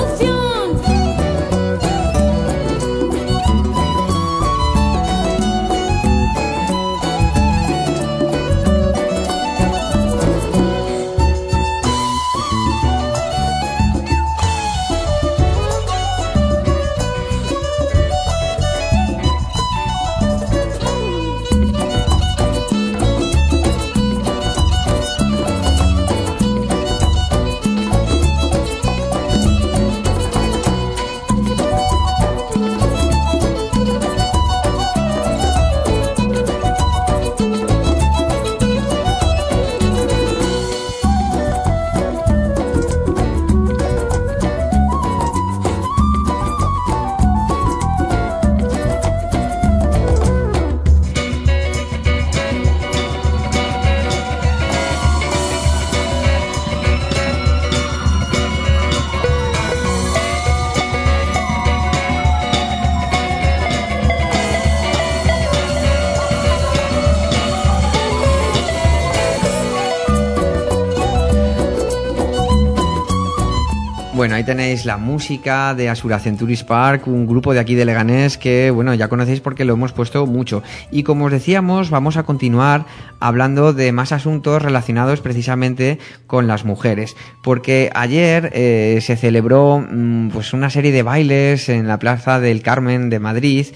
Speaker 2: Bueno, ahí tenéis la música de Asura Centuris Park, un grupo de aquí de Leganés que, bueno, ya conocéis porque lo hemos puesto mucho. Y como os decíamos, vamos a continuar hablando de más asuntos relacionados precisamente con las mujeres. Porque ayer se celebró pues una serie de bailes en la Plaza del Carmen de Madrid.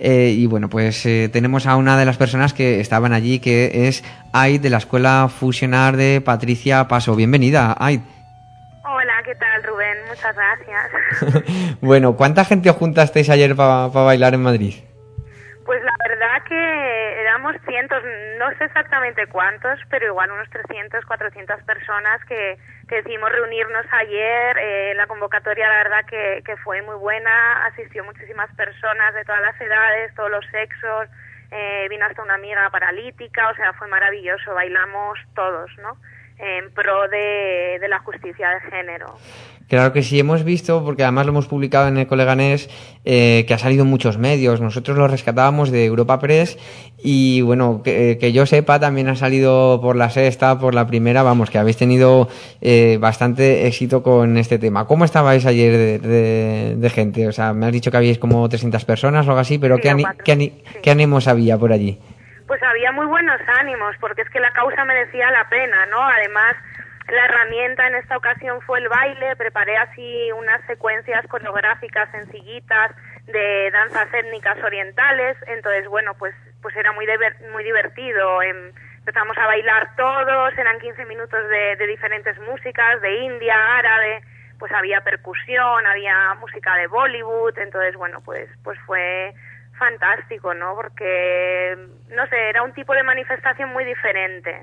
Speaker 2: Y bueno, pues tenemos a una de las personas que estaban allí, que es Aid, de la Escuela Fusion Art de Patricia Paso. Bienvenida, Aid.
Speaker 15: Hola, ¿qué tal, Rubén? Muchas gracias.
Speaker 2: Bueno, ¿cuánta gente os juntasteis ayer para bailar en Madrid?
Speaker 15: Pues la verdad que éramos cientos, no sé exactamente cuántos, pero igual unos 300, 400 personas que decidimos reunirnos ayer. La convocatoria, la verdad que fue muy buena, asistió muchísimas personas de todas las edades, todos los sexos, vino hasta una amiga paralítica, o sea, fue maravilloso, bailamos todos, ¿no?, en pro de la justicia de género.
Speaker 2: Claro que sí, hemos visto, porque además lo hemos publicado en Eco Leganés, que ha salido en muchos medios. Nosotros lo rescatábamos de Europa Press y, bueno, que yo sepa, también ha salido por La Sexta, por La Primera, vamos, que habéis tenido bastante éxito con este tema. ¿Cómo estabais ayer de gente? O sea, me has dicho que habíais como 300 personas o algo así, pero sí, ¿qué ánimos había por allí?
Speaker 15: Pues había muy buenos ánimos, porque es que la causa merecía la pena, ¿no? Además, la herramienta en esta ocasión fue el baile. Preparé así unas secuencias coreográficas sencillitas de danzas étnicas orientales. Entonces, bueno, pues era muy divertido. Empezamos a bailar todos, eran 15 minutos de diferentes músicas, de India, árabe, pues había percusión, había música de Bollywood. Entonces, bueno, pues fue fantástico, ¿no? Porque, no sé, era un tipo de manifestación muy diferente,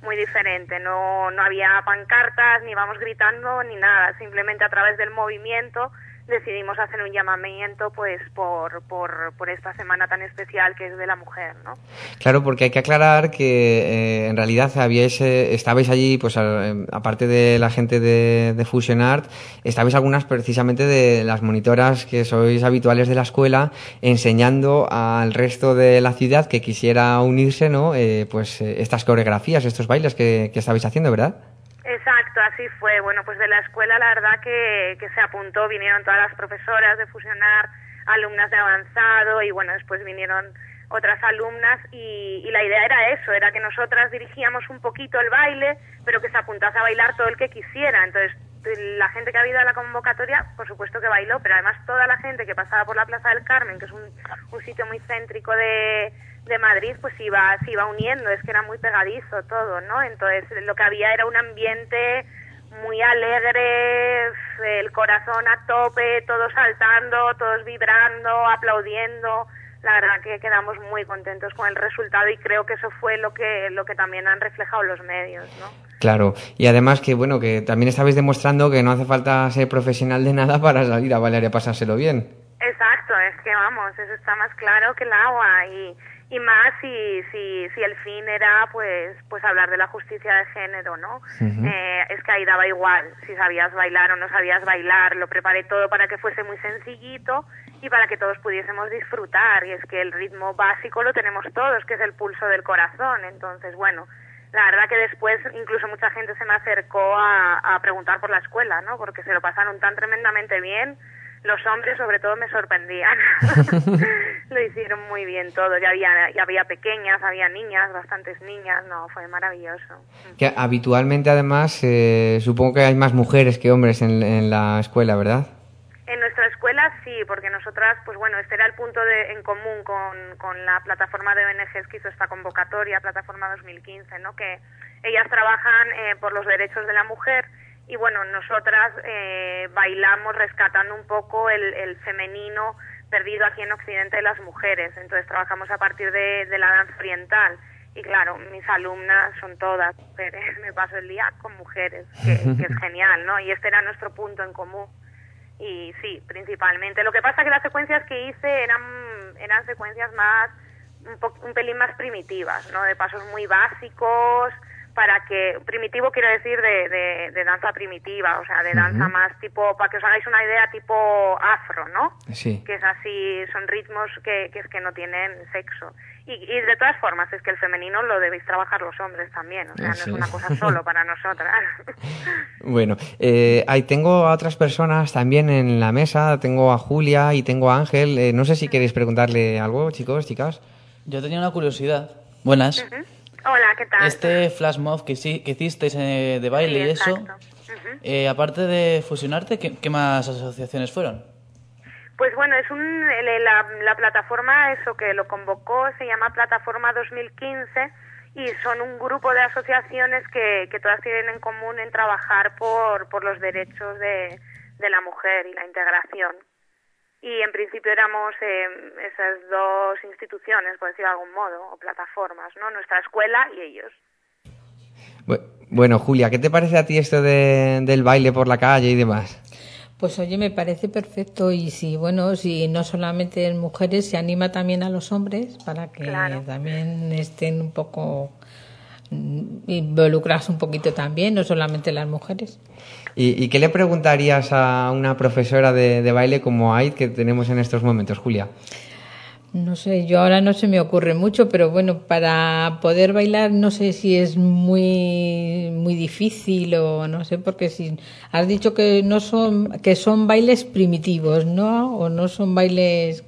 Speaker 15: no había pancartas, ni vamos gritando, ni nada, simplemente a través del movimiento decidimos hacer un llamamiento pues por esta semana tan especial que es de la mujer, ¿no?
Speaker 2: Claro, porque hay que aclarar que en realidad estabais allí, pues aparte de la gente de Fusion Art, estabais algunas precisamente de las monitoras que sois habituales de la escuela, enseñando al resto de la ciudad que quisiera unirse, ¿no? Estas coreografías, estos bailes que estabais haciendo, ¿verdad?
Speaker 15: Exacto, así fue. Bueno, pues de la escuela la verdad que se apuntó, vinieron todas las profesoras de Fusion Art, alumnas de avanzado y bueno, después vinieron otras alumnas, y la idea era eso, era que nosotras dirigíamos un poquito el baile, pero que se apuntase a bailar todo el que quisiera. Entonces, la gente que ha habido a la convocatoria, por supuesto que bailó, pero además toda la gente que pasaba por la Plaza del Carmen, que es un sitio muy céntrico de Madrid, pues se iba uniendo, es que era muy pegadizo todo, ¿no? Entonces, lo que había era un ambiente muy alegre, el corazón a tope, todos saltando, todos vibrando, aplaudiendo. La verdad que quedamos muy contentos con el resultado y creo que eso fue lo que también han reflejado los medios, ¿no?
Speaker 2: Claro, y además que bueno, que también estabais demostrando que no hace falta ser profesional de nada para salir a bailar y a pasárselo bien.
Speaker 15: Exacto, es que vamos, eso está más claro que el agua, y más si el fin era pues hablar de la justicia de género, ¿no?
Speaker 2: Uh-huh.
Speaker 15: Es que ahí daba igual si sabías bailar o no sabías bailar, lo preparé todo para que fuese muy sencillito y para que todos pudiésemos disfrutar, y es que el ritmo básico lo tenemos todos, que es el pulso del corazón. Entonces, bueno, la verdad que después incluso mucha gente se me acercó a preguntar por la escuela, ¿no? Porque se lo pasaron tan tremendamente bien. Los hombres, sobre todo, me sorprendían. Lo hicieron muy bien todo. Ya había pequeñas, había niñas, bastantes niñas. No, fue maravilloso.
Speaker 2: Que habitualmente, además, supongo que hay más mujeres que hombres en la escuela, ¿verdad?
Speaker 15: En nuestra escuela sí, porque nosotras, pues bueno, este era el punto en común con la plataforma de ONGs que hizo esta convocatoria, Plataforma 2015, ¿no? Que ellas trabajan por los derechos de la mujer. Y bueno, nosotras bailamos rescatando un poco el femenino perdido aquí en Occidente de las mujeres. Entonces trabajamos a partir de la danza oriental. Y claro, mis alumnas son todas mujeres. Me paso el día con mujeres, que es genial, ¿no? Y este era nuestro punto en común. Y sí, principalmente. Lo que pasa que las secuencias que hice eran secuencias más, un pelín más primitivas, ¿no? De pasos muy básicos, primitivo quiero decir de danza primitiva, o sea, de danza más tipo, para que os hagáis una idea, tipo afro, ¿no?
Speaker 2: Sí.
Speaker 15: Que es así, son ritmos que no tienen sexo. Y de todas formas, es que el femenino lo debéis trabajar los hombres también, o sea,
Speaker 2: sí.
Speaker 15: No es una cosa solo para nosotras.
Speaker 2: Bueno, ahí tengo a otras personas también en la mesa, tengo a Julia y tengo a Ángel. No sé si queréis preguntarle algo, chicos, chicas.
Speaker 4: Yo tenía una curiosidad. Buenas.
Speaker 15: Uh-huh. Hola, ¿qué tal?
Speaker 4: Este flash mob que hicisteis de baile y eso, aparte de fusionarte, ¿qué más asociaciones fueron?
Speaker 15: Pues bueno, es la plataforma, eso que lo convocó, se llama Plataforma 2015, y son un grupo de asociaciones que todas tienen en común en trabajar por los derechos de la mujer y la integración. Y en principio éramos esas dos instituciones, por decirlo de algún modo, o plataformas, ¿no? Nuestra escuela y ellos.
Speaker 2: Bueno, Julia, ¿qué te parece a ti esto del baile por la calle y demás?
Speaker 3: Pues oye, me parece perfecto, y si no solamente en mujeres, se anima también a los hombres para que también estén un poco involucrados un poquito también, no solamente las mujeres.
Speaker 2: ¿Y qué le preguntarías a una profesora de baile como Aid que tenemos en estos momentos, Julia?
Speaker 3: No sé, yo ahora no se me ocurre mucho, pero bueno, para poder bailar no sé si es muy difícil o no sé, porque si has dicho que son bailes primitivos, ¿no? O no son bailes.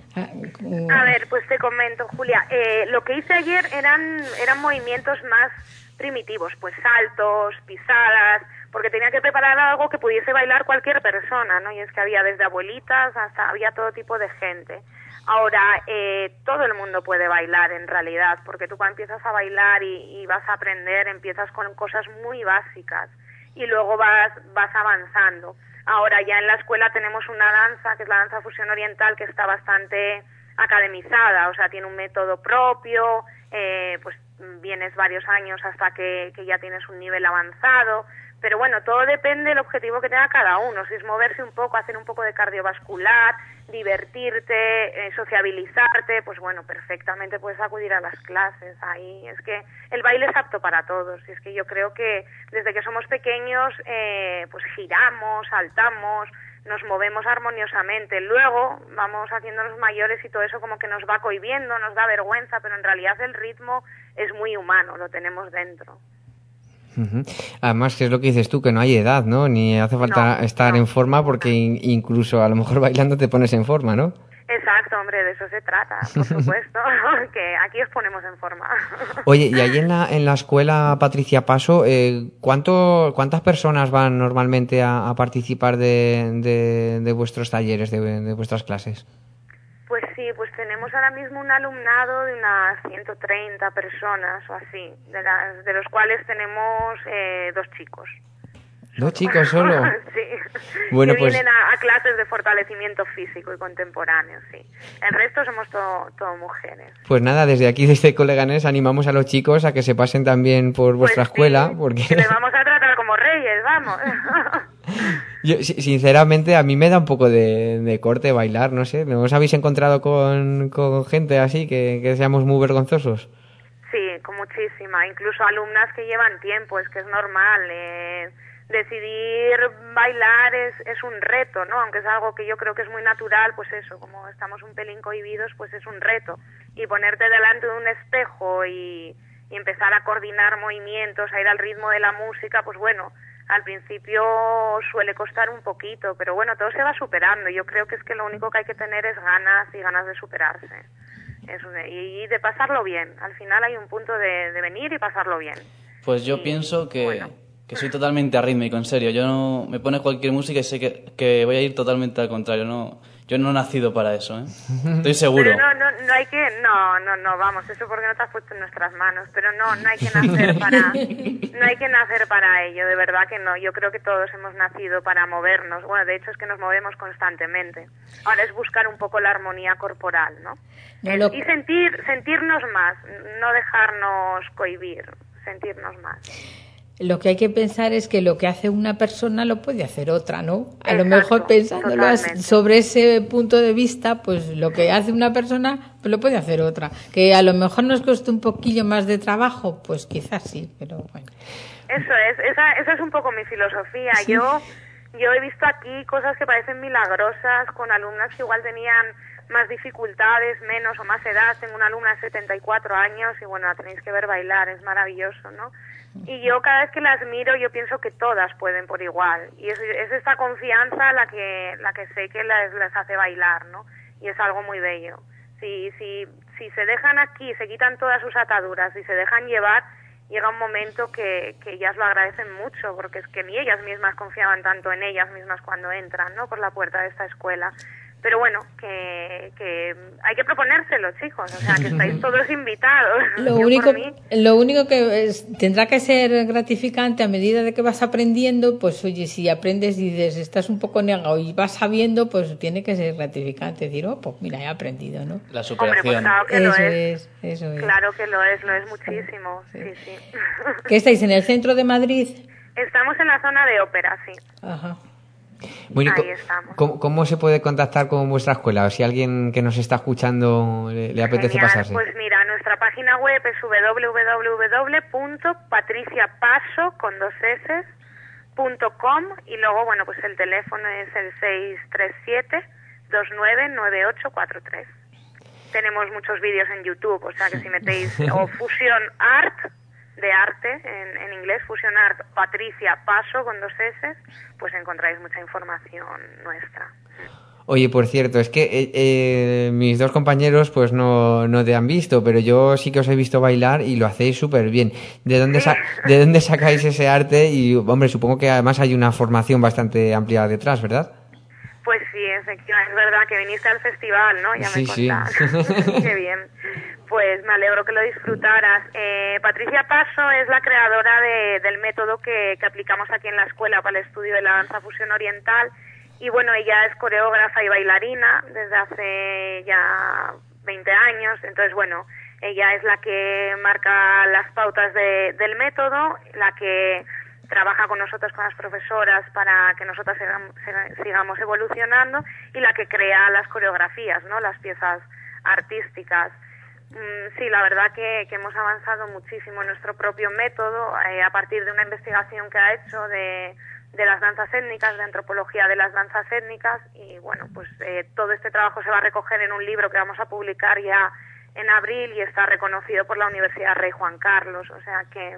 Speaker 15: A ver, pues te comento, Julia. Lo que hice ayer eran movimientos más primitivos, pues saltos, pisadas, porque tenía que preparar algo que pudiese bailar cualquier persona, ¿no? Y es que había desde abuelitas hasta había todo tipo de gente. Ahora, todo el mundo puede bailar en realidad, porque tú cuando empiezas a bailar y vas a aprender, empiezas con cosas muy básicas y luego vas avanzando. Ahora ya en la escuela tenemos una danza, que es la danza fusión oriental, que está bastante academizada, o sea, tiene un método propio, pues vienes varios años hasta que ya tienes un nivel avanzado. Pero bueno, todo depende del objetivo que tenga cada uno. Si es moverse un poco, hacer un poco de cardiovascular, divertirte, sociabilizarte, pues bueno, perfectamente puedes acudir a las clases. Ahí es que el baile es apto para todos. Y es que yo creo que desde que somos pequeños, pues giramos, saltamos, nos movemos armoniosamente. Luego vamos haciéndonos mayores y todo eso como que nos va cohibiendo, nos da vergüenza, pero en realidad el ritmo es muy humano, lo tenemos dentro.
Speaker 2: Además, que es lo que dices tú, que no hay edad, ¿no? Ni hace falta estar en forma, porque incluso a lo mejor bailando te pones en forma, ¿no?
Speaker 15: Exacto, hombre, de eso se trata, por supuesto, que aquí os ponemos en forma.
Speaker 2: Oye, y ahí en la escuela Patricia Paso, ¿cuántas personas van normalmente a participar de vuestros talleres, de vuestras clases?
Speaker 15: Pues sí, pues tenemos ahora mismo un alumnado de unas 130 personas o así, de los cuales tenemos 2 chicos.
Speaker 2: 2 chicos solo.
Speaker 15: Sí.
Speaker 2: Bueno,
Speaker 15: que
Speaker 2: pues
Speaker 15: vienen a clases de fortalecimiento físico y contemporáneo, sí. El resto somos todo mujeres.
Speaker 2: pues nada, desde aquí, desde Coleganés, animamos a los chicos a que se pasen también por vuestra escuela, porque
Speaker 15: Que les vamos a tratar como reyes, vamos.
Speaker 2: yo, sinceramente, a mí me da un poco de corte bailar, no sé. ¿No os habéis encontrado con gente así que seamos muy vergonzosos?
Speaker 15: Sí, con muchísima. Incluso alumnas que llevan tiempo, es que es normal. Decidir bailar es un reto, ¿no? Aunque es algo que yo creo que es muy natural, pues eso, como estamos un pelín cohibidos, pues es un reto. Y ponerte delante de un espejo y empezar a coordinar movimientos, a ir al ritmo de la música, pues bueno, al principio suele costar un poquito, pero bueno, todo se va superando. Yo creo que es que lo único que hay que tener es ganas y ganas de superarse. Y de pasarlo bien. Al final hay un punto de venir y pasarlo bien.
Speaker 4: Pues yo pienso que soy totalmente arrítmico, en serio. Yo no me pones cualquier música y sé que voy a ir totalmente al contrario. Yo no he nacido para eso, ¿eh? Estoy seguro.
Speaker 15: Pero no hay que... No, vamos, eso porque no te has puesto en nuestras manos. Pero no hay que nacer para... No hay que nacer para ello, de verdad que no. Yo creo que todos hemos nacido para movernos. Bueno, de hecho es que nos movemos constantemente. Ahora es buscar un poco la armonía corporal, ¿no? Y sentirnos más, no dejarnos cohibir, sentirnos más.
Speaker 3: Lo que hay que pensar es que lo que hace una persona lo puede hacer otra, ¿no? A lo mejor pensándolo sobre ese punto de vista, pues lo que hace una persona pues lo puede hacer otra. Que a lo mejor nos cuesta un poquillo más de trabajo, pues quizás sí, pero bueno.
Speaker 15: Esa es un poco mi filosofía. Sí. Yo he visto aquí cosas que parecen milagrosas con alumnas que igual tenían más dificultades, menos o más edad. Tengo una alumna de 74 años y bueno, la tenéis que ver bailar, es maravilloso, ¿no? Y yo cada vez que las miro yo pienso que todas pueden por igual y es esta confianza la que sé que les hace bailar, ¿no? Y es algo muy bello. Si se dejan aquí, se quitan todas sus ataduras y se dejan llevar, llega un momento que ellas lo agradecen mucho, porque es que ni ellas mismas confiaban tanto en ellas mismas cuando entran, ¿no? Por la puerta de esta escuela. Pero bueno, que hay que proponérselo, chicos, o sea, que estáis todos invitados.
Speaker 3: Lo único que tendrá que ser gratificante a medida de que vas aprendiendo, pues oye, si aprendes y dices, estás un poco negado y vas sabiendo, pues tiene que ser gratificante, decir, pues mira, he aprendido, ¿no?
Speaker 4: La superación.
Speaker 15: Hombre, pues claro que
Speaker 3: eso es.
Speaker 15: Claro que lo es muchísimo, sí.
Speaker 3: ¿Qué estáis, en el centro de Madrid?
Speaker 15: Estamos en la zona de ópera, sí.
Speaker 3: Ajá.
Speaker 2: Bueno,
Speaker 15: ahí estamos.
Speaker 2: ¿Cómo se puede contactar con vuestra escuela? O si alguien que nos está escuchando le apetece
Speaker 15: Genial,
Speaker 2: pasarse.
Speaker 15: Pues mira, nuestra página web es www.patriciapaso.com y luego, bueno, pues el teléfono es el 637-299843. Tenemos muchos vídeos en YouTube, o sea que si metéis o Fusion Art, de arte, en inglés, Fusion Art, Patricia Paso, con 2 S, pues encontráis mucha información nuestra.
Speaker 2: Oye, por cierto, es que mis 2 compañeros pues no te han visto, pero yo sí que os he visto bailar y lo hacéis súper bien. ¿De dónde sacáis ese arte? Y, hombre, supongo que además hay una formación bastante amplia detrás, ¿verdad?
Speaker 15: Pues sí, efectivamente, es verdad que viniste al festival, ¿no? Ya me contás. Sí. Qué bien. Pues me alegro que lo disfrutaras. Patricia Paso es la creadora del método que aplicamos aquí en la escuela para el estudio de la danza fusión oriental. Y bueno, ella es coreógrafa y bailarina desde hace ya 20 años. Entonces, bueno, ella es la que marca las pautas del método, la que trabaja con nosotras, con las profesoras, para que nosotras sigamos evolucionando, y la que crea las coreografías, ¿no? Las piezas artísticas. Sí, la verdad que hemos avanzado muchísimo en nuestro propio método a partir de una investigación que ha hecho de las danzas étnicas, de antropología de las danzas étnicas, y bueno, pues todo este trabajo se va a recoger en un libro que vamos a publicar ya en abril y está reconocido por la Universidad Rey Juan Carlos, o sea que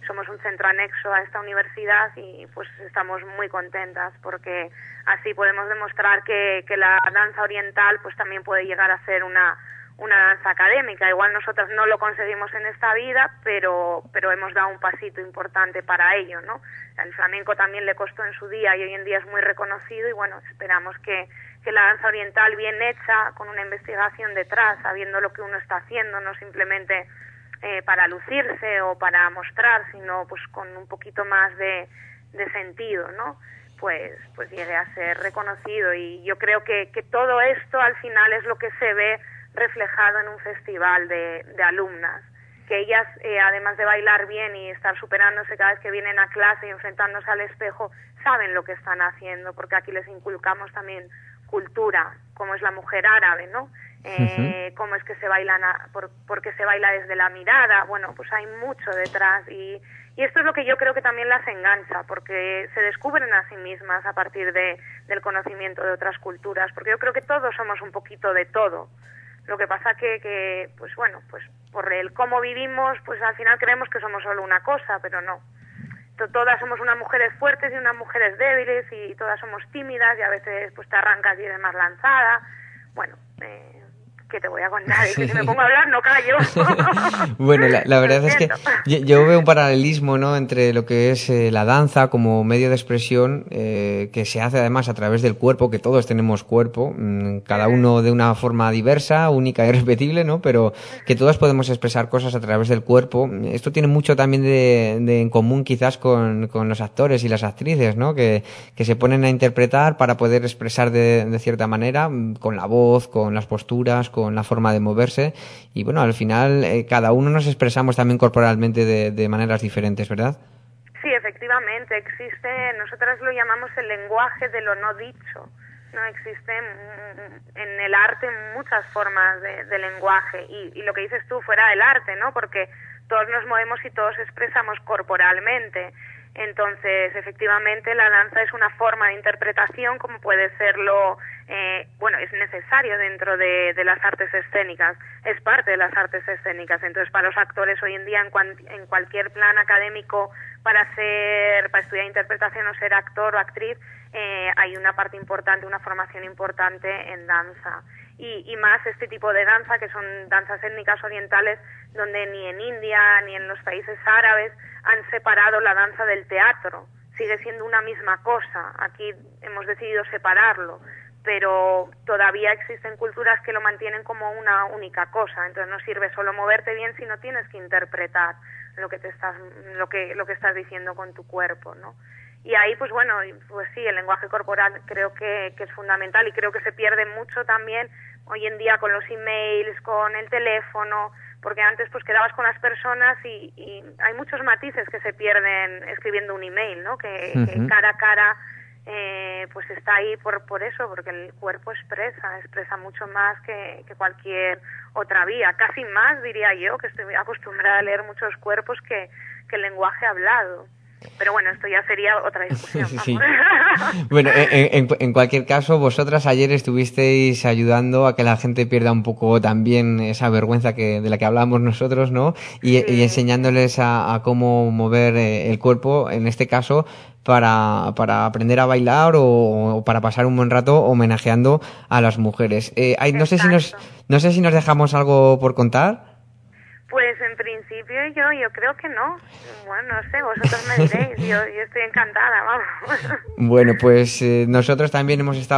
Speaker 15: somos un centro anexo a esta universidad y pues estamos muy contentas porque así podemos demostrar que la danza oriental pues también puede llegar a ser una danza académica. Igual nosotras no lo conseguimos en esta vida, pero hemos dado un pasito importante para ello, ¿no? El flamenco también le costó en su día y hoy en día es muy reconocido y bueno, esperamos que la danza oriental bien hecha, con una investigación detrás, sabiendo lo que uno está haciendo, no simplemente para lucirse o para mostrar, sino pues con un poquito más de sentido, ¿no? Pues llegue a ser reconocido y yo creo que todo esto al final es lo que se ve reflejado en un festival de alumnas, que ellas además de bailar bien y estar superándose cada vez que vienen a clase y enfrentándose al espejo, saben lo que están haciendo, porque aquí les inculcamos también cultura, como es la mujer árabe, ¿no? Cómo es que se bailan, porque se baila desde la mirada, bueno, pues hay mucho detrás y esto es lo que yo creo que también las engancha, porque se descubren a sí mismas a partir del conocimiento de otras culturas, porque yo creo que todos somos un poquito de todo. Lo que pasa que pues bueno, pues por el cómo vivimos, pues al final creemos que somos solo una cosa, pero no. Todas somos unas mujeres fuertes y unas mujeres débiles y todas somos tímidas y a veces pues te arrancas y eres más lanzada. Bueno, ¿qué te voy a contar? Y que si me pongo a hablar no callo.
Speaker 2: Bueno, la verdad es que yo veo un paralelismo, ¿no?, entre lo que es la danza como medio de expresión que se hace además a través del cuerpo, que todos tenemos cuerpo, cada uno de una forma diversa, única e irrepetible, ¿no?, pero que todos podemos expresar cosas a través del cuerpo. Esto tiene mucho también de en común quizás con los actores y las actrices, ¿no?, que se ponen a interpretar para poder expresar de cierta manera, con la voz, con las posturas, con la forma de moverse y bueno, al final cada uno nos expresamos también corporalmente de maneras diferentes, ¿verdad?
Speaker 15: Sí, efectivamente, existe, nosotras lo llamamos el lenguaje de lo no dicho, ¿no? Existen en el arte muchas formas de lenguaje y lo que dices tú fuera del arte, ¿no? Porque todos nos movemos y todos expresamos corporalmente. Entonces, efectivamente, la danza es una forma de interpretación como puede serlo, bueno, es necesario dentro de las artes escénicas, es parte de las artes escénicas. Entonces, para los actores hoy en día, en cualquier plan académico, para estudiar interpretación o ser actor o actriz, hay una parte importante, una formación importante en danza. Y más este tipo de danza, que son danzas étnicas orientales, donde ni en India ni en los países árabes han separado la danza del teatro. Sigue siendo una misma cosa. Aquí hemos decidido separarlo, pero todavía existen culturas que lo mantienen como una única cosa. Entonces no sirve solo moverte bien, sino tienes que interpretar lo que estás diciendo con tu cuerpo, ¿no? Y ahí, pues bueno, pues sí, el lenguaje corporal creo que es fundamental y creo que se pierde mucho también hoy en día con los emails, con el teléfono, porque antes pues quedabas con las personas y hay muchos matices que se pierden escribiendo un email, ¿no? Que cara a cara pues está ahí por eso, porque el cuerpo expresa mucho más que cualquier otra vía, casi más diría yo, que estoy acostumbrada a leer muchos cuerpos que el lenguaje hablado. Pero bueno, esto ya sería otra discusión.
Speaker 2: Sí. Bueno, en cualquier caso, vosotras ayer estuvisteis ayudando a que la gente pierda un poco también esa vergüenza de la que hablábamos nosotros, ¿no? Y enseñándoles a cómo mover el cuerpo, en este caso, para aprender a bailar o para pasar un buen rato homenajeando a las mujeres. No sé si nos dejamos algo por contar.
Speaker 15: Pues en principio yo creo que no. Bueno, no sé, vosotros me diréis. Yo estoy encantada, vamos.
Speaker 2: Bueno, pues nosotros también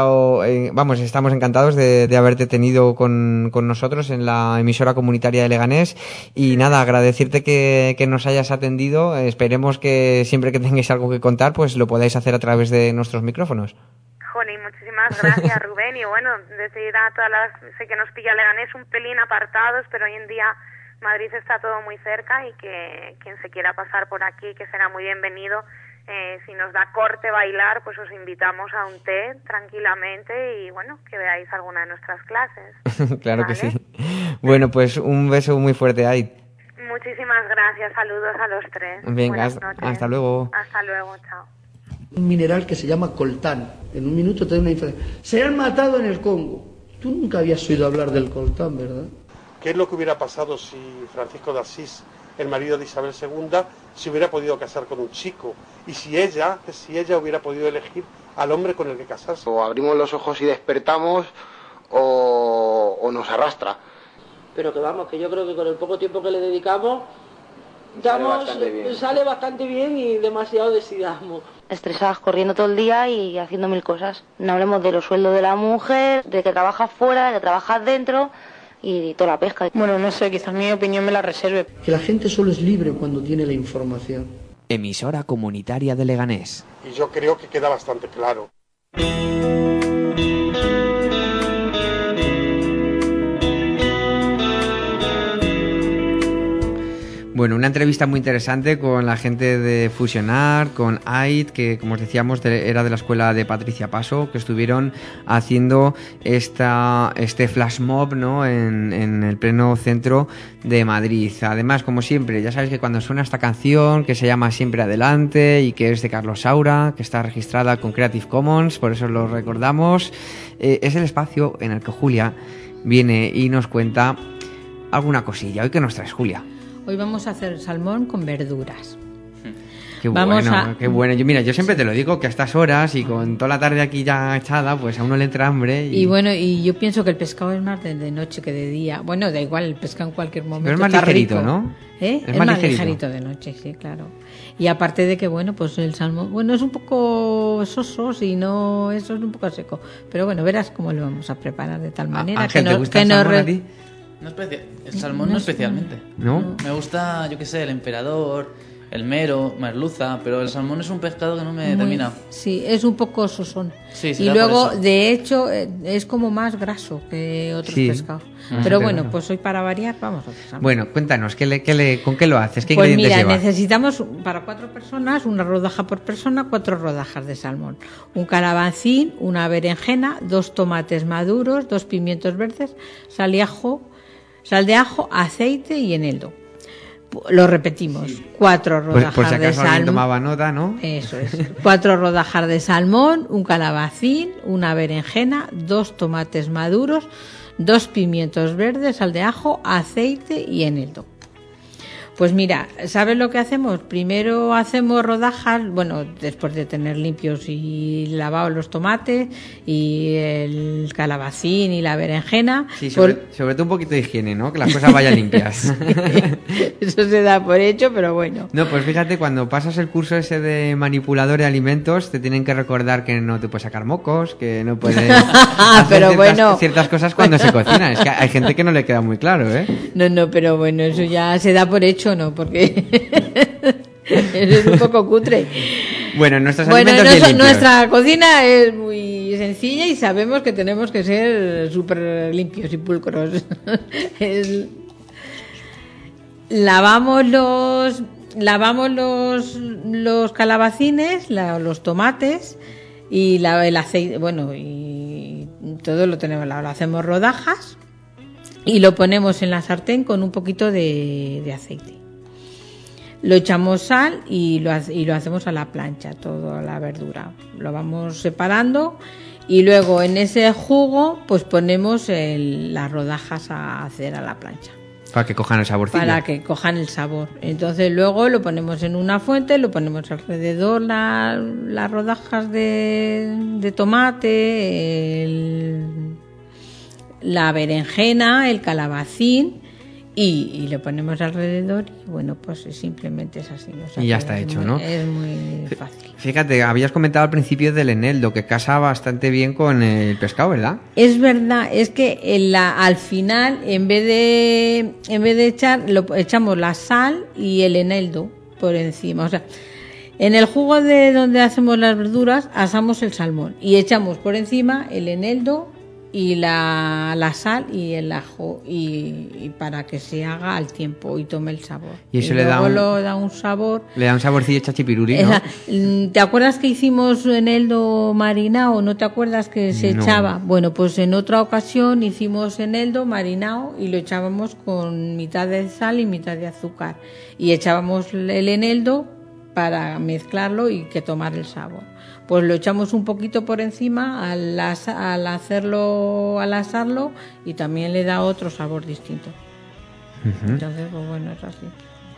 Speaker 2: estamos encantados de haberte tenido con nosotros en la emisora comunitaria de Leganés. Y nada, agradecerte que nos hayas atendido. Esperemos que siempre que tengáis algo que contar, pues lo podáis hacer a través de nuestros micrófonos.
Speaker 15: Jolín, muchísimas gracias, Rubén. Y bueno, decir a todas sé que nos pilla Leganés un pelín apartados, pero hoy en día Madrid está todo muy cerca y que quien se quiera pasar por aquí, que será muy bienvenido. Si nos da corte bailar, pues os invitamos a un té tranquilamente y bueno, que veáis alguna de nuestras clases.
Speaker 2: Claro,
Speaker 15: ¿vale?
Speaker 2: Que sí. Bueno, pues un beso muy fuerte, Aid.
Speaker 15: Muchísimas gracias, saludos a los tres.
Speaker 2: Venga, hasta luego.
Speaker 15: Hasta luego, chao.
Speaker 16: Un mineral que se llama coltán. En un minuto te doy una información. Se han matado en el Congo. Tú nunca habías oído hablar del coltán, ¿verdad?
Speaker 17: ¿Qué es lo que hubiera pasado si Francisco de Asís el marido de Isabel II, se hubiera podido casar con un chico, y si ella hubiera podido elegir al hombre con el que casarse.
Speaker 18: O abrimos los ojos y despertamos, o nos arrastra.
Speaker 19: Pero que vamos, que yo creo que con el poco tiempo que le dedicamos, sale bastante bien y demasiado decidamos.
Speaker 13: Estresadas, corriendo todo el día y haciendo mil cosas. No hablemos de los sueldos de la mujer, de que trabajas fuera, de que trabajas dentro y toda la pesca.
Speaker 19: Bueno, no sé, quizás mi opinión me la reserve.
Speaker 16: Que la gente solo es libre cuando tiene la información.
Speaker 2: Emisora comunitaria de Leganés.
Speaker 17: Y yo creo que queda bastante claro.
Speaker 2: Bueno, una entrevista muy interesante con la gente de Fusionar, con AID, que como os decíamos era de la escuela de Patricia Paso, que estuvieron haciendo este flash mob, ¿no? en el pleno centro de Madrid. Además, como siempre, ya sabéis que cuando suena esta canción, que se llama Siempre Adelante y que es de Carlos Saura, que está registrada con Creative Commons, por eso lo recordamos, es el espacio en el que Julia viene y nos cuenta alguna cosilla. ¿Hoy qué nos traes, Julia?
Speaker 3: Hoy vamos a hacer salmón con verduras.
Speaker 2: Qué bueno. Yo siempre te lo digo, que a estas horas y con toda la tarde aquí ya echada, pues a uno le entra hambre.
Speaker 3: Y bueno, y yo pienso que el pescado es más de noche que de día. Bueno, da igual, el pescado en cualquier momento.
Speaker 2: Pero es más ligerito, rico, ¿no?
Speaker 3: Es más ligerito de noche, sí, claro. Y aparte de que, bueno, pues el salmón, bueno, es un poco soso, si no, eso es un poco seco. Pero bueno, verás cómo lo vamos a preparar de tal manera
Speaker 2: Ángel, ¿te gusta el salmón a ti?
Speaker 4: El salmón no especialmente.
Speaker 2: ¿No?
Speaker 4: Me gusta, yo qué sé, el emperador, el mero, merluza, pero el salmón es un pescado que no me termina.
Speaker 3: Sí, es un poco sosón.
Speaker 4: Sí,
Speaker 3: y luego, de hecho, es como más graso que otros pescados. Pero bueno, pues hoy para variar vamos a hacer salmón.
Speaker 2: Bueno, cuéntanos, ¿con qué lo haces? ¿Qué
Speaker 3: pues
Speaker 2: ingredientes lleva?
Speaker 3: Necesitamos para 4 personas, una rodaja por persona, 4 rodajas de salmón, un calabacín, una berenjena, 2 tomates maduros, 2 pimientos verdes, sal de ajo, aceite y eneldo. Lo repetimos, 4 rodajas
Speaker 2: por si acaso
Speaker 3: de salmón.
Speaker 2: Alguien tomaba nota, ¿no?
Speaker 3: Eso es. 4 rodajas de salmón, un calabacín, una berenjena, 2 tomates maduros, 2 pimientos verdes, sal de ajo, aceite y eneldo. Pues mira, ¿sabes lo que hacemos? Primero hacemos rodajas, bueno, después de tener limpios y lavados los tomates y el calabacín y la berenjena.
Speaker 2: Sí, sobre todo un poquito de higiene, ¿no? Que las cosas vayan limpias.
Speaker 3: Eso se da por hecho, pero bueno.
Speaker 2: No, pues fíjate, cuando pasas el curso ese de manipulador de alimentos, te tienen que recordar que no te puedes sacar mocos, que no puedes hacer ciertas cosas cuando se cocina. Es que hay gente que no le queda muy claro, ¿eh?
Speaker 3: No, pero bueno, eso ya se da por hecho. No, porque es un poco cutre.
Speaker 2: Bueno,
Speaker 3: nuestra cocina es muy sencilla y sabemos que tenemos que ser súper limpios y pulcros. Lavamos los calabacines, los tomates y el aceite, bueno, y todo lo tenemos lavado. Lo hacemos rodajas y lo ponemos en la sartén con un poquito de aceite. Lo echamos sal y lo hacemos a la plancha, toda la verdura. Lo vamos separando y luego en ese jugo pues ponemos las rodajas a hacer a la plancha.
Speaker 2: Para que cojan el saborcillo.
Speaker 3: Para que cojan el sabor. Entonces luego lo ponemos en una fuente, lo ponemos alrededor las rodajas de tomate, la berenjena, el calabacín y le ponemos alrededor y bueno, pues simplemente es así. O sea,
Speaker 2: y ya está hecho, ¿no?
Speaker 3: Es muy fácil.
Speaker 2: Fíjate, habías comentado al principio del eneldo, que casa bastante bien con el pescado, ¿verdad?
Speaker 3: Es verdad, es que al final, en vez de echamos la sal y el eneldo por encima, o sea, en el jugo de donde hacemos las verduras asamos el salmón y echamos por encima el eneldo y la sal y el ajo y para que se haga al tiempo y tome el sabor.
Speaker 2: Y eso
Speaker 3: lo da un sabor.
Speaker 2: Le da un saborcillo chachipiruli, ¿no?
Speaker 3: ¿Te acuerdas que hicimos eneldo marinado? ¿No te acuerdas que se echaba? Bueno, pues en otra ocasión hicimos eneldo marinado y lo echábamos con mitad de sal y mitad de azúcar y echábamos el eneldo para mezclarlo y que tomara el sabor. Pues lo echamos un poquito por encima al asarlo y también le da otro sabor distinto. Entonces, pues bueno, es así.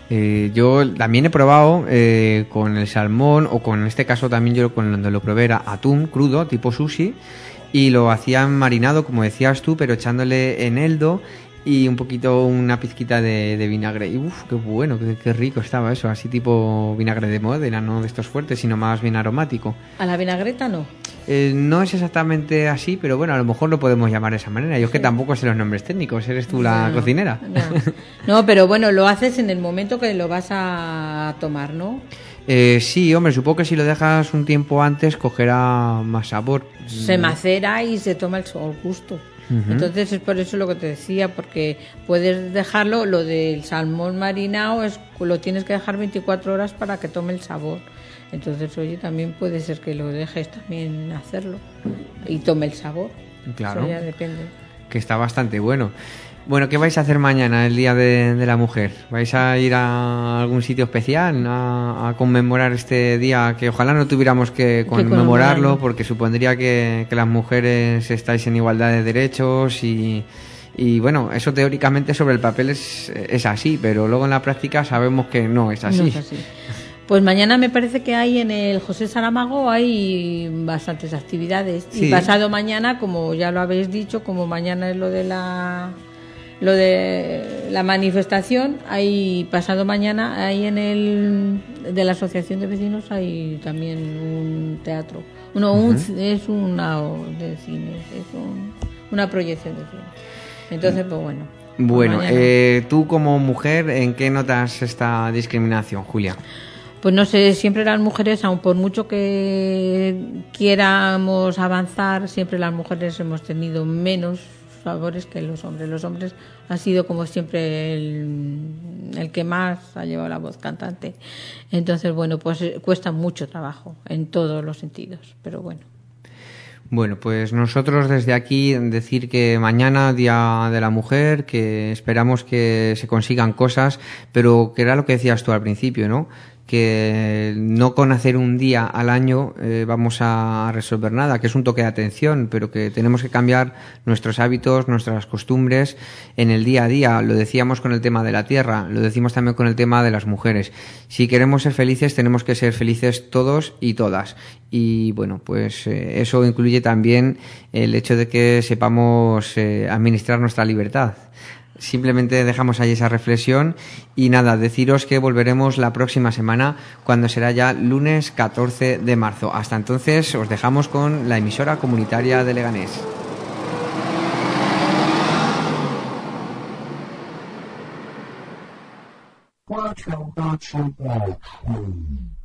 Speaker 2: Yo también he probado con el salmón, o con, en este caso también yo cuando lo probé era atún crudo, tipo sushi, y lo hacían marinado, como decías tú, pero echándole eneldo y un poquito, una pizquita de vinagre. Y uff, qué bueno, qué rico estaba eso, así tipo vinagre de Módena, no de estos fuertes, sino más bien aromático.
Speaker 3: ¿A la vinagreta no?
Speaker 2: No es exactamente así, pero bueno, a lo mejor lo podemos llamar de esa manera. Yo es que tampoco sé los nombres técnicos, eres tú la cocinera.
Speaker 3: No, pero bueno, lo haces en el momento que lo vas a tomar, ¿no?
Speaker 2: Sí, hombre, supongo que si lo dejas un tiempo antes cogerá más sabor.
Speaker 3: Se macera y se toma el gusto. Entonces es por eso lo que te decía, porque puedes dejarlo, lo del salmón marinado lo tienes que dejar 24 horas para que tome el sabor. Entonces, oye, también puede ser que lo dejes también hacerlo y tome el sabor.
Speaker 2: Claro.
Speaker 3: Eso ya depende.
Speaker 2: Que está bastante bueno. Bueno, ¿qué vais a hacer mañana, el Día de la Mujer? ¿Vais a ir a algún sitio especial a conmemorar este día? Que ojalá no tuviéramos que conmemorarlo, porque supondría que las mujeres estáis en igualdad de derechos y bueno, eso teóricamente sobre el papel es así, pero luego en la práctica sabemos que no es así.
Speaker 3: No es así. Pues mañana me parece que hay en el José Saramago hay bastantes actividades. Sí. Y pasado mañana, como ya lo habéis dicho, como mañana es lo de la manifestación, hay pasado mañana hay en el de la Asociación de Vecinos hay también un teatro. Es una de cine, es una proyección de cine. Entonces, pues bueno.
Speaker 2: Bueno, tú como mujer, ¿en qué notas esta discriminación, Julia?
Speaker 3: Pues no sé, siempre las mujeres, aun por mucho que quieramos avanzar, siempre las mujeres hemos tenido menos favores que los hombres. Los hombres han sido como siempre el que más ha llevado la voz cantante. Entonces, bueno, pues cuesta mucho trabajo en todos los sentidos, pero bueno.
Speaker 2: Bueno, pues nosotros desde aquí decir que mañana, Día de la Mujer, que esperamos que se consigan cosas, pero que era lo que decías tú al principio, ¿no? Que no con hacer un día al año vamos a resolver nada, que es un toque de atención, pero que tenemos que cambiar nuestros hábitos, nuestras costumbres en el día a día. Lo decíamos con el tema de la tierra, lo decimos también con el tema de las mujeres. Si queremos ser felices, tenemos que ser felices todos y todas. Y bueno, pues eso incluye también el hecho de que sepamos administrar nuestra libertad. Simplemente dejamos ahí esa reflexión y nada, deciros que volveremos la próxima semana cuando será ya lunes 14 de marzo. Hasta entonces os dejamos con la emisora comunitaria de Leganés.
Speaker 14: Cuatro, ocho,